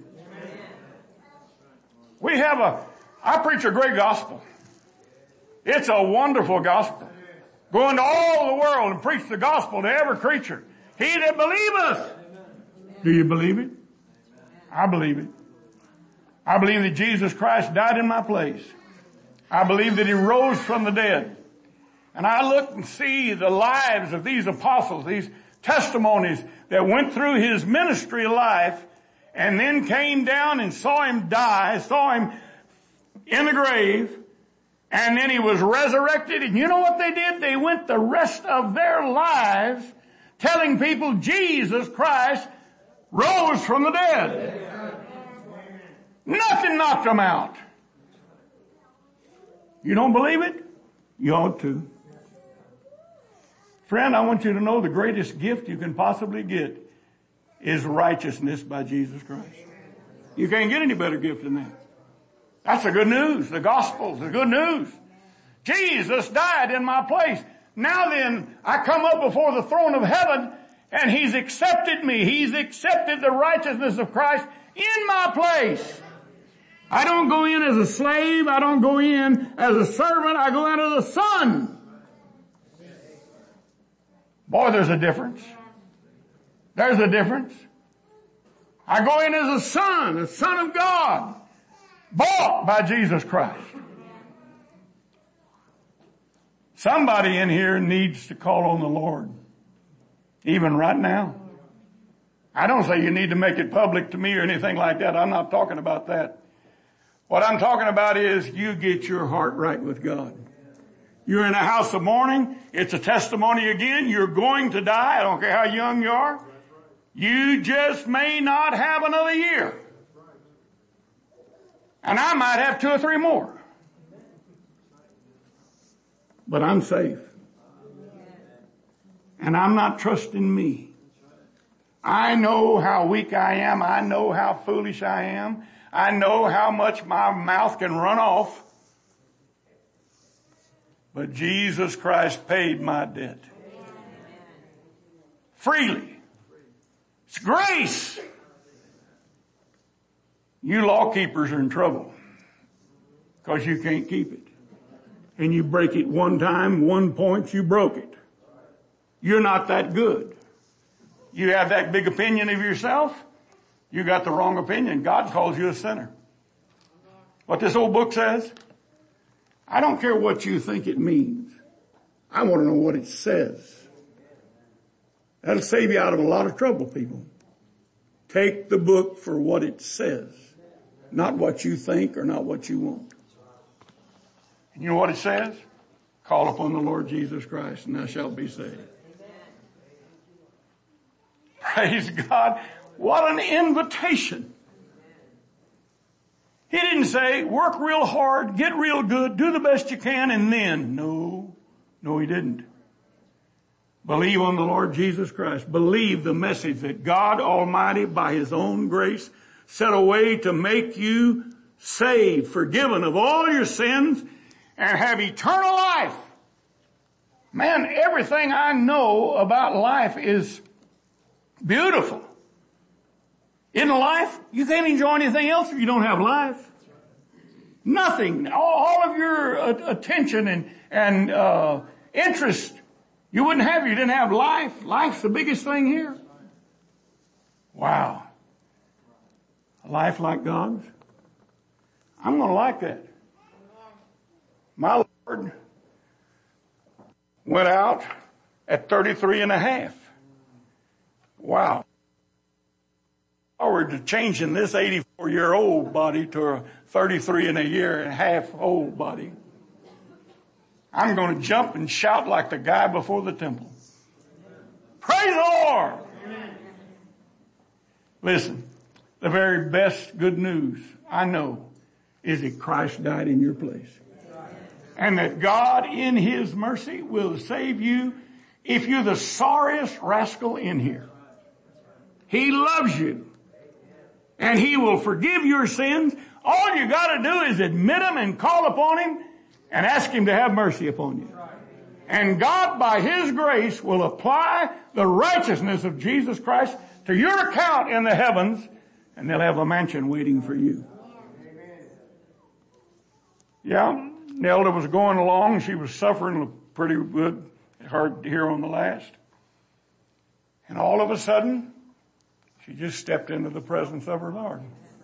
I preach a great gospel. It's a wonderful gospel. Go into all the world and preach the gospel to every creature. He that believeth. Do you believe it? I believe it. I believe that Jesus Christ died in my place. I believe that he rose from the dead. And I look and see the lives of these apostles, these testimonies that went through his ministry life and then came down and saw him die, saw him in the grave, and then he was resurrected. And you know what they did? They went the rest of their lives telling people Jesus Christ rose from the dead. Nothing knocked them out. You don't believe it? You ought to. Friend, I want you to know the greatest gift you can possibly get is righteousness by Jesus Christ. You can't get any better gift than that. That's the good news. The gospel's the good news. Jesus died in my place. Now then, I come up before the throne of heaven and he's accepted me. He's accepted the righteousness of Christ in my place. I don't go in as a slave. I don't go in as a servant. I go in as a son. Boy, there's a difference. There's a difference. I go in as a son of God, bought by Jesus Christ. Somebody in here needs to call on the Lord, even right now. I don't say you need to make it public to me or anything like that. I'm not talking about that. What I'm talking about is you get your heart right with God. You're in a house of mourning. It's a testimony again. You're going to die. I don't care how young you are. You just may not have another year. And I might have 2 or 3 more. But I'm safe. And I'm not trusting me. I know how weak I am. I know how foolish I am. I know how much my mouth can run off. But Jesus Christ paid my debt. Freely. It's grace. You law keepers are in trouble because you can't keep it. And you break it one time, 1 point, you broke it. You're not that good. You have that big opinion of yourself, you got the wrong opinion. God calls you a sinner. What this old book says, I don't care what you think it means. I want to know what it says. That'll save you out of a lot of trouble, people. Take the book for what it says, not what you think or not what you want. And you know what it says? Call upon the Lord Jesus Christ and thou shalt be saved. Praise God. What an invitation. He didn't say, work real hard, get real good, do the best you can, and then. No, he didn't. Believe on the Lord Jesus Christ. Believe the message that God Almighty, by His own grace, set a way to make you saved, forgiven of all your sins, and have eternal life. Man, everything I know about life is beautiful. In life, you can't enjoy anything else if you don't have life. Nothing. All of your attention and interest, you wouldn't have if you didn't have life. Life's the biggest thing here. Wow. A life like God's? I'm going to like that. My Lord went out at 33 and a half. Wow. Forward to changing this 84-year-old body to a 33 and a half old body. I'm going to jump and shout like the guy before the temple. Praise the Lord! Listen, the very best good news I know is that Christ died in your place. And that God in His mercy will save you if you're the sorriest rascal in here. He loves you. And He will forgive your sins. All you got to do is admit them and call upon Him and ask Him to have mercy upon you. And God, by His grace, will apply the righteousness of Jesus Christ to your account in the heavens, and they'll have a mansion waiting for you. Yeah, Nelda was going along. She was suffering pretty good, hard to hear on the last. And all of a sudden, she just stepped into the presence of her Lord.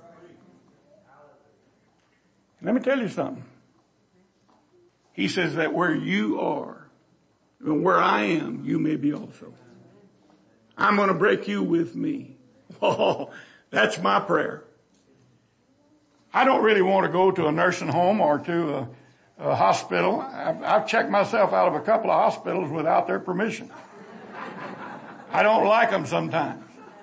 Let me tell you something. He says that where you are, and where I am, you may be also. I'm going to break you with me. Oh, that's my prayer. I don't really want to go to a nursing home or to a hospital. I've checked myself out of a couple of hospitals without their permission. I don't like them sometimes.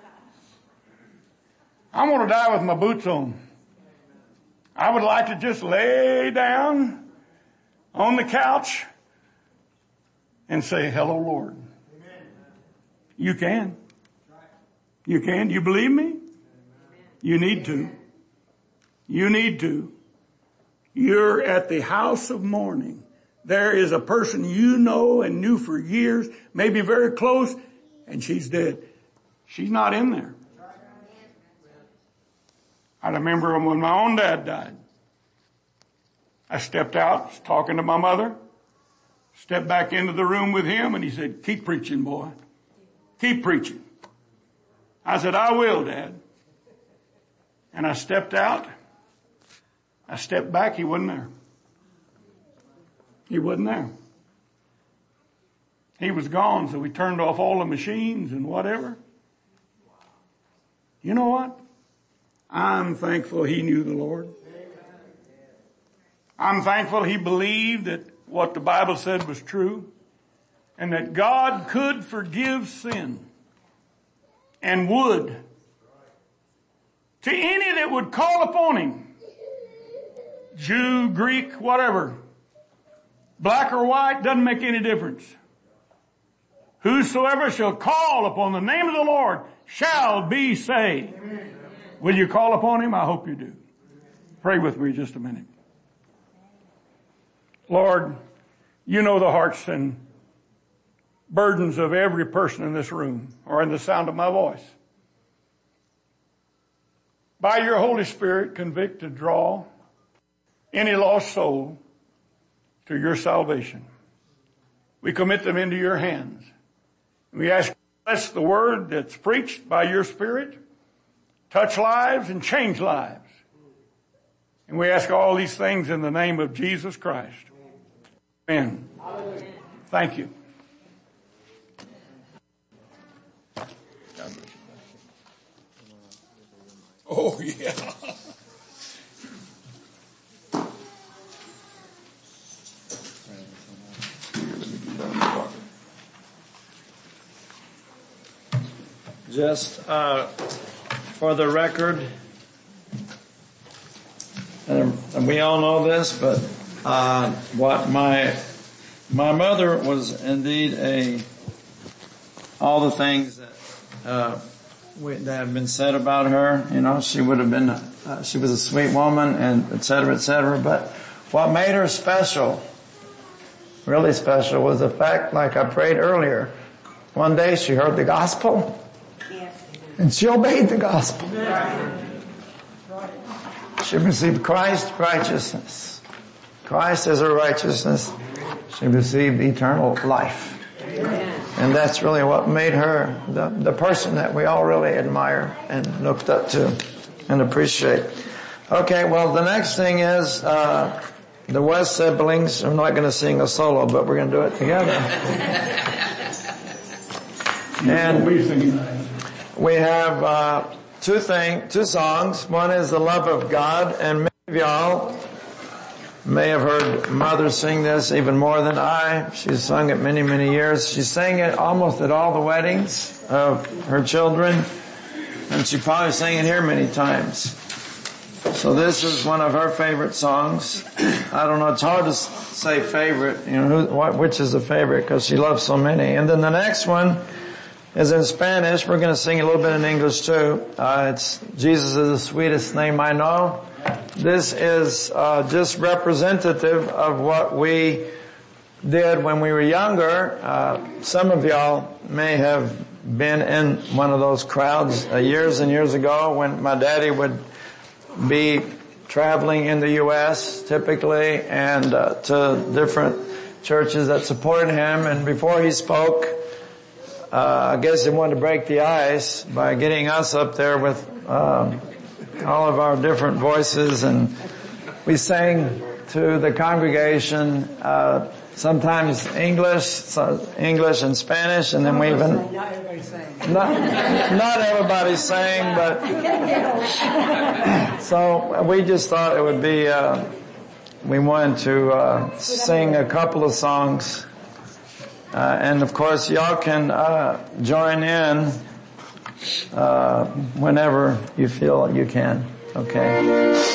I want to die with my boots on. I would like to just lay down on the couch and say, hello, Lord. You can. You can. Do you believe me? You need to. You need to. You're at the house of mourning. There is a person you know and knew for years, maybe very close, and she's dead. She's not in there. I remember when my own dad died. I stepped out, was talking to my mother, stepped back into the room with him, and he said, keep preaching, boy. Keep preaching. I said, I will, Dad. And I stepped out. I stepped back. He wasn't there. He wasn't there. He was gone, so we turned off all the machines and whatever. You know what? I'm thankful he knew the Lord. I'm thankful he believed that what the Bible said was true, and that God could forgive sin and would to any that would call upon Him. Jew, Greek, whatever. Black or white, doesn't make any difference. Whosoever shall call upon the name of the Lord shall be saved. Will you call upon Him? I hope you do. Pray with me just a minute. Lord, you know the hearts and burdens of every person in this room or in the sound of my voice. By your Holy Spirit, convict and draw any lost soul to your salvation. We commit them into your hands. We ask you to bless the word that's preached by your Spirit, touch lives and change lives. And we ask all these things in the name of Jesus Christ. Amen. Thank you. Oh, yeah. Just for the record, and we all know this, but what my mother was indeed all the things that have been said about her. You know, she would have been she was a sweet woman, and et cetera, et cetera. But what made her special, really special, was the fact, like I prayed earlier, one day she heard the gospel. And she obeyed the gospel. She received Christ's righteousness. Christ is her righteousness. She received eternal life. And that's really what made her the person that we all really admire and looked up to and appreciate. Okay, well, the next thing is the West siblings. I'm not going to sing a solo, but we're going to do it together. And we have two songs. One is The Love of God, and many of y'all may have heard Mother sing this even more than I. She's sung it many, many years. She sang it almost at all the weddings of her children, and she probably sang it here many times. So this is one of her favorite songs. I don't know, it's hard to say favorite, you know, which is the favorite, because she loves so many. And then the next one is in Spanish. We're going to sing a little bit in English too. It's Jesus is the sweetest name I know. This is just representative of what we did when we were younger. Some of y'all may have been in one of those crowds years and years ago when my daddy would be traveling in the U.S. typically, and to different churches that supported him. And before he spoke, I guess he wanted to break the ice by getting us up there with all of our different voices, and we sang to the congregation sometimes English and Spanish, and then we even not everybody sang, but so we just thought it would be we wanted to sing a couple of songs. And of course, y'all can join in whenever you feel you can. Okay.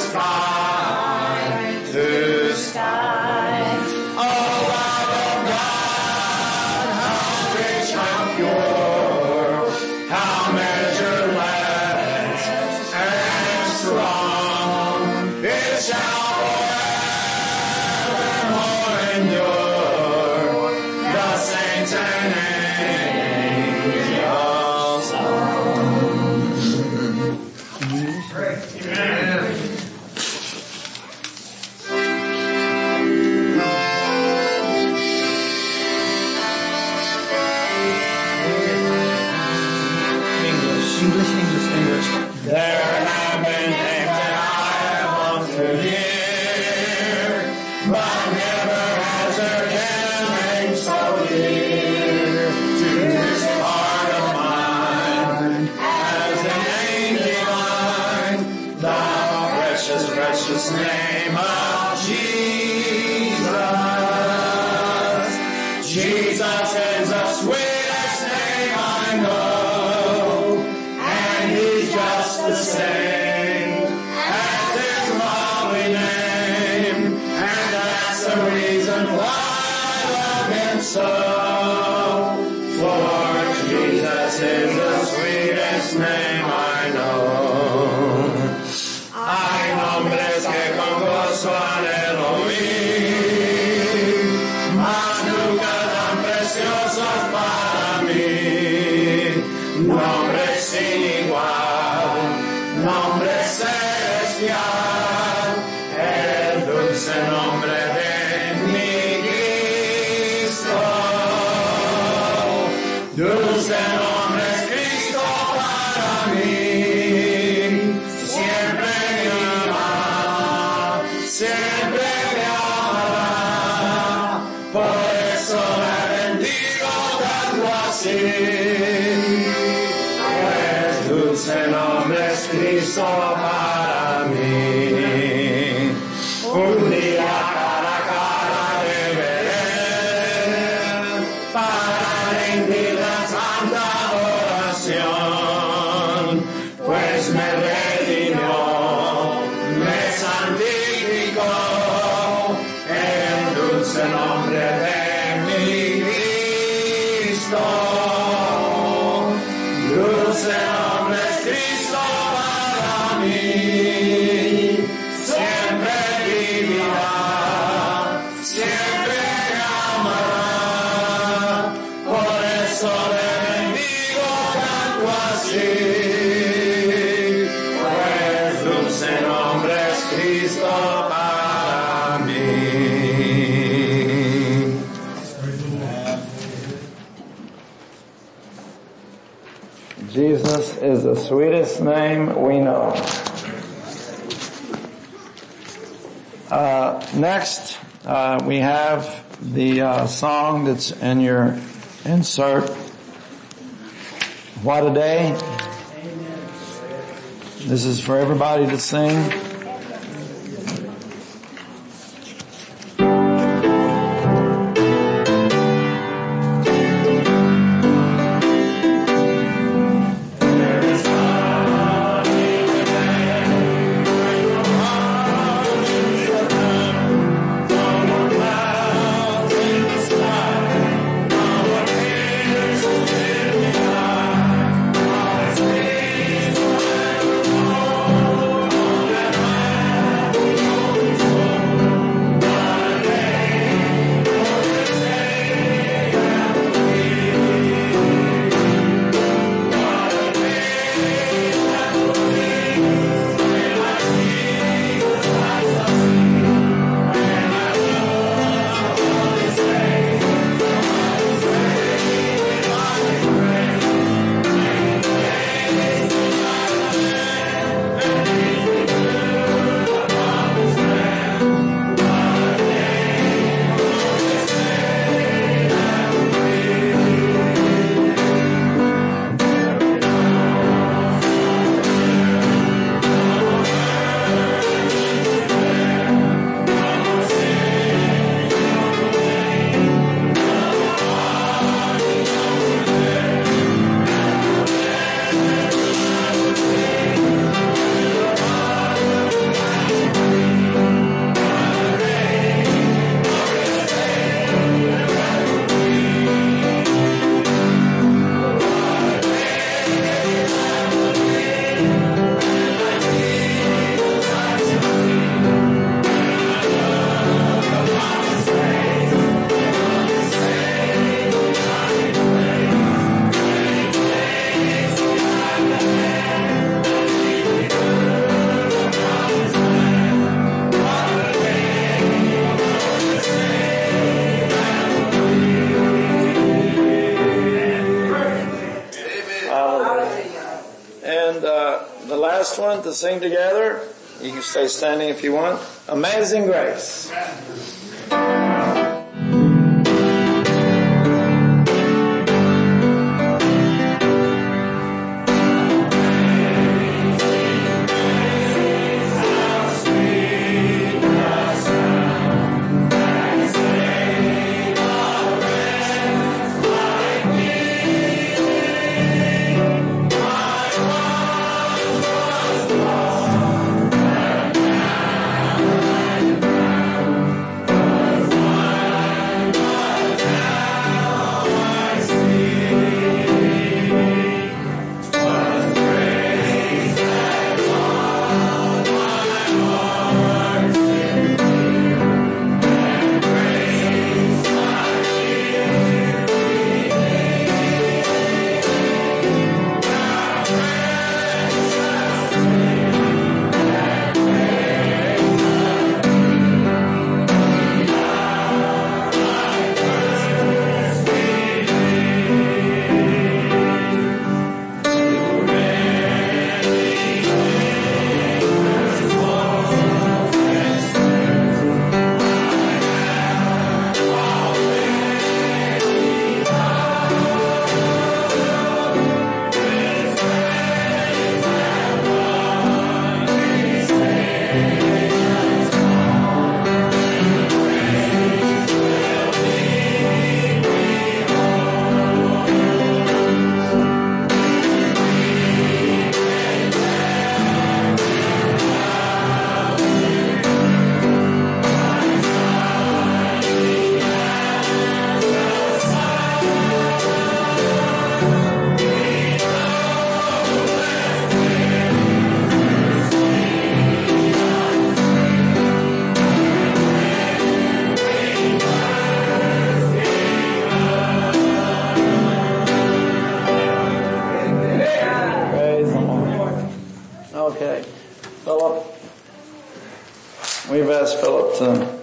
sky to sky. Oh, love of God, how rich, how pure, how measureless and strong. It shall forevermore endure. The saints and angels song. Amen. English. There have been names that I have longed to hear, but never has there been a name so dear to this heart of mine as the name divine, the precious, precious name of Jesus. Jesus is the sweetest name I know, and He's just the same as His lovely name, and that's the reason why I love Him so. For Jesus is the sweetest name I know. Hay nombres que con gozo anhelo oír, mas nunca tan preciosos para mí. Nombre sin igual, nombre celestial, el dulce nombre de mi Cristo. Dulce nombre es Cristo para mí, siempre me amará, siempre me amará, por eso le bendigo tanto así. Pues dulce nombre es Cristo para mí. Un día cara a cara te veré para rendir la santa oración, pues me redimió, me santificó, el dulce nombre de mi Cristo. Dulce nombre es Cristo para mí, siempre vivirá, siempre me amará, por eso le bendigo tanto así, pues dulce nombre es Cristo para mí. Jesus is the sweetest name we know. Next, we have the song that's in your insert. What a day. This is for everybody to sing. What moment to sing together. You can stay standing if you want. Amazing Grace. Okay. Philip, we've asked Philip to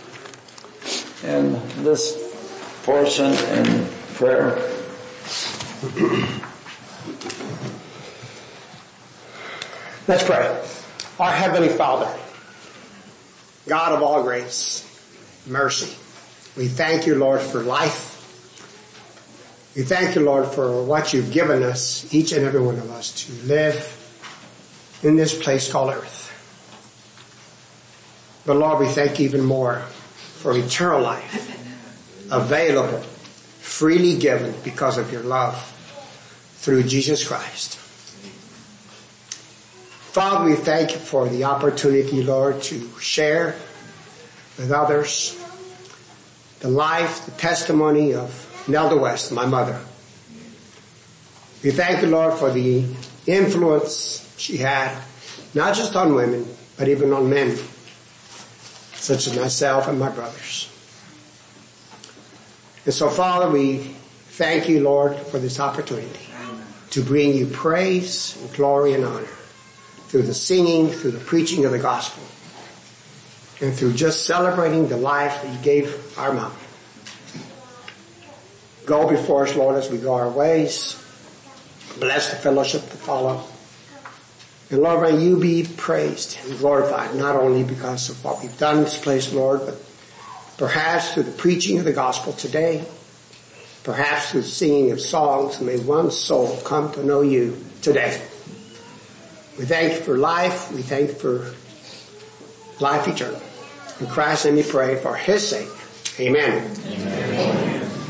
end this portion in prayer. Let's pray. Our Heavenly Father, God of all grace, mercy, we thank you, Lord, for life. We thank you, Lord, for what you've given us, each and every one of us, to live in this place called earth. But Lord, we thank you even more for eternal life, available, freely given because of your love through Jesus Christ. Father, we thank you for the opportunity, Lord, to share with others the life, the testimony of Nelda West, my mother. We thank you, Lord, for the influence she had, not just on women, but even on men, such as myself and my brothers. And so, Father, we thank you, Lord, for this opportunity to bring you praise and glory and honor through the singing, through the preaching of the gospel, and through just celebrating the life that you gave our mom. Go before us, Lord, as we go our ways. Bless the fellowship to follow. And Lord, may you be praised and glorified, not only because of what we've done in this place, Lord, but perhaps through the preaching of the gospel today, perhaps through the singing of songs. May one soul come to know you today. We thank you for life. We thank you for life eternal. In Christ's name we pray for his sake. Amen. Amen.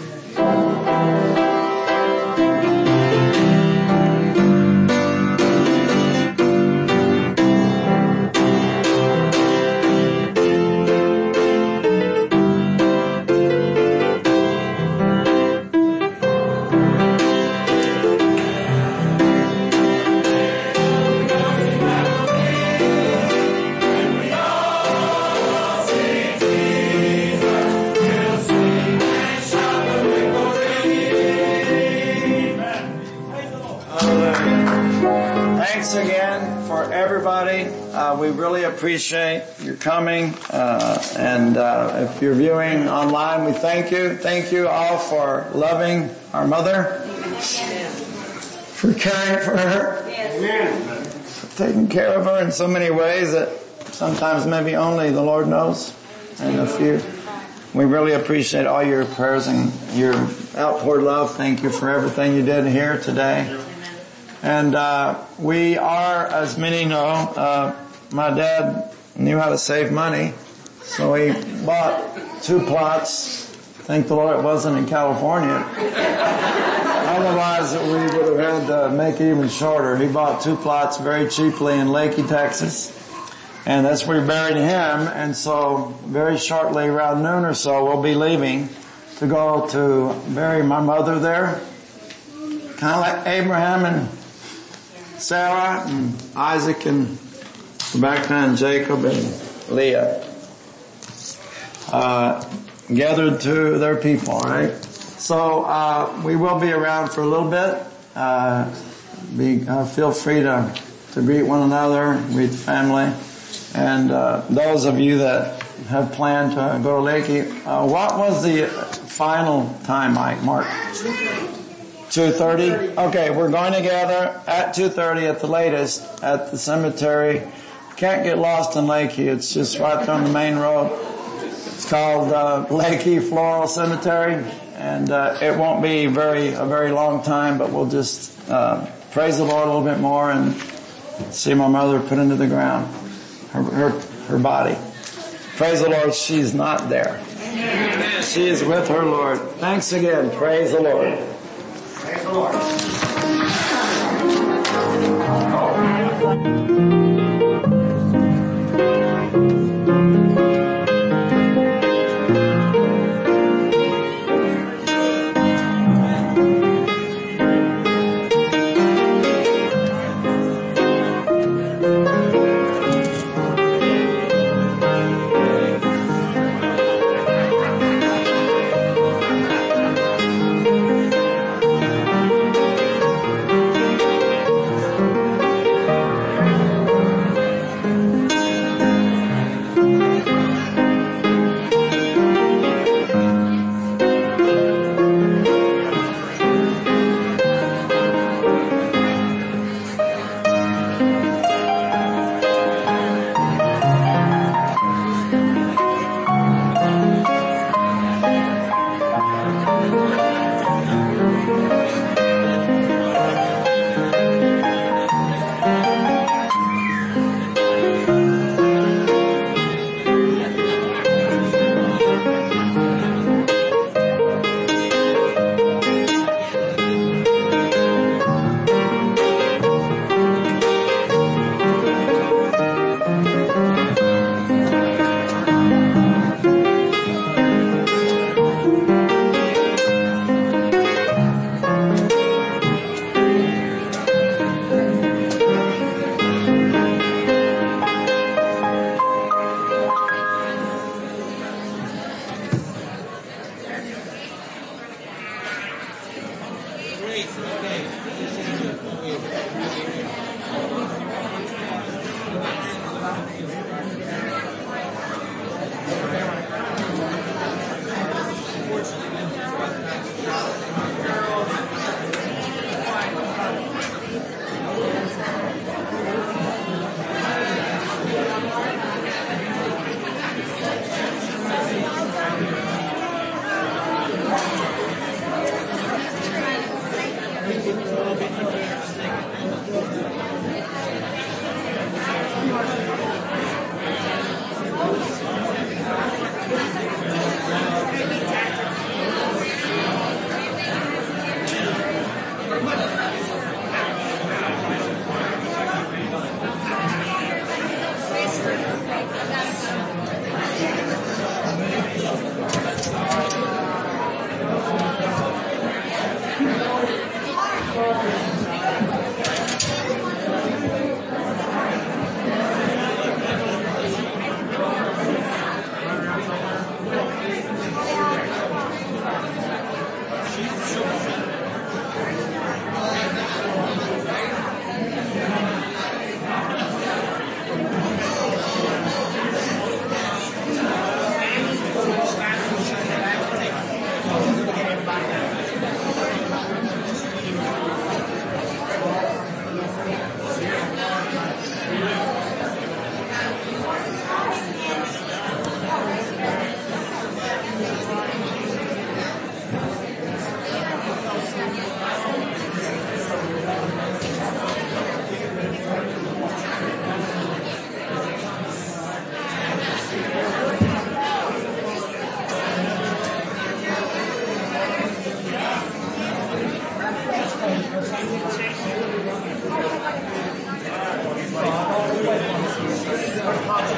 We really appreciate your coming, and if you're viewing online, we thank you. Thank you all for loving our mother, for caring for her, taken care of her in so many ways that sometimes maybe only the Lord knows. And we really appreciate all your prayers and your outpoured love. Thank you for everything you did here today. And we are, as many know, my dad knew how to save money, so he bought 2 plots. Thank the Lord it wasn't in California. Otherwise, we would have had to make it even shorter. He bought 2 plots very cheaply in Leakey, Texas. And that's where we buried him. And so very shortly, around noon or so, we'll be leaving to go to bury my mother there. Kind of like Abraham and Sarah and Isaac and Rebecca and Jacob and Leah. Gathered to their people, right? So, we will be around for a little bit. Feel free to greet one another, greet the family. And, those of you that have planned to go to Leakey, what was the final time, Mark? 2:30? Okay, we're going to gather at 2:30 at the latest at the cemetery. Can't get lost in Leakey. It's just right there on the main road. It's called Leakey Floral Cemetery, and it won't be a very long time, but we'll just praise the Lord a little bit more and see my mother put into the ground, her body. Praise the Lord, she's not there. She is with her Lord. Thanks again. Praise the Lord. Praise the Lord.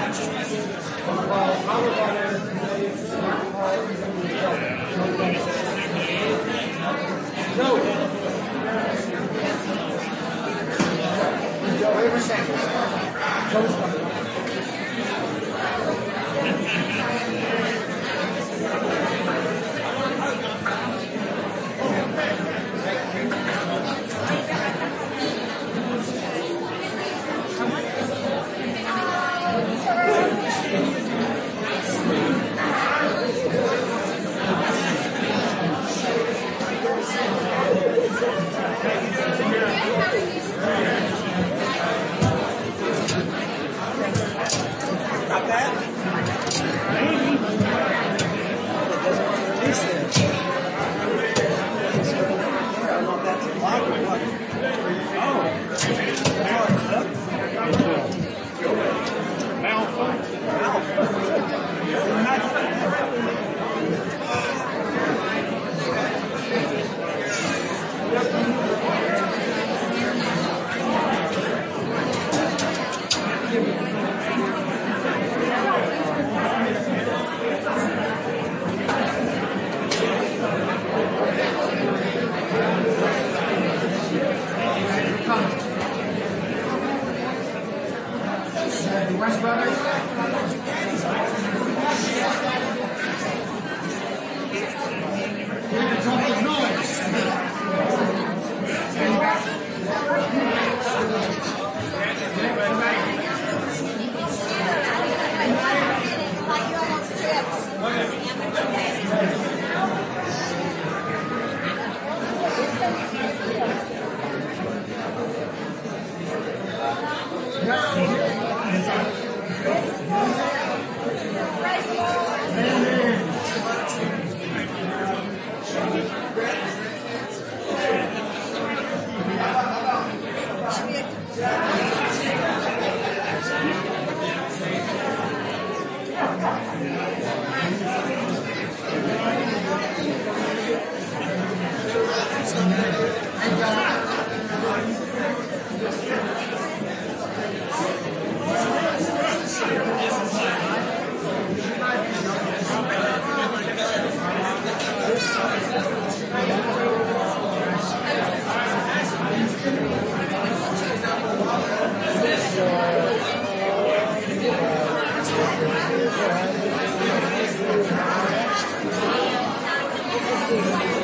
Thank you.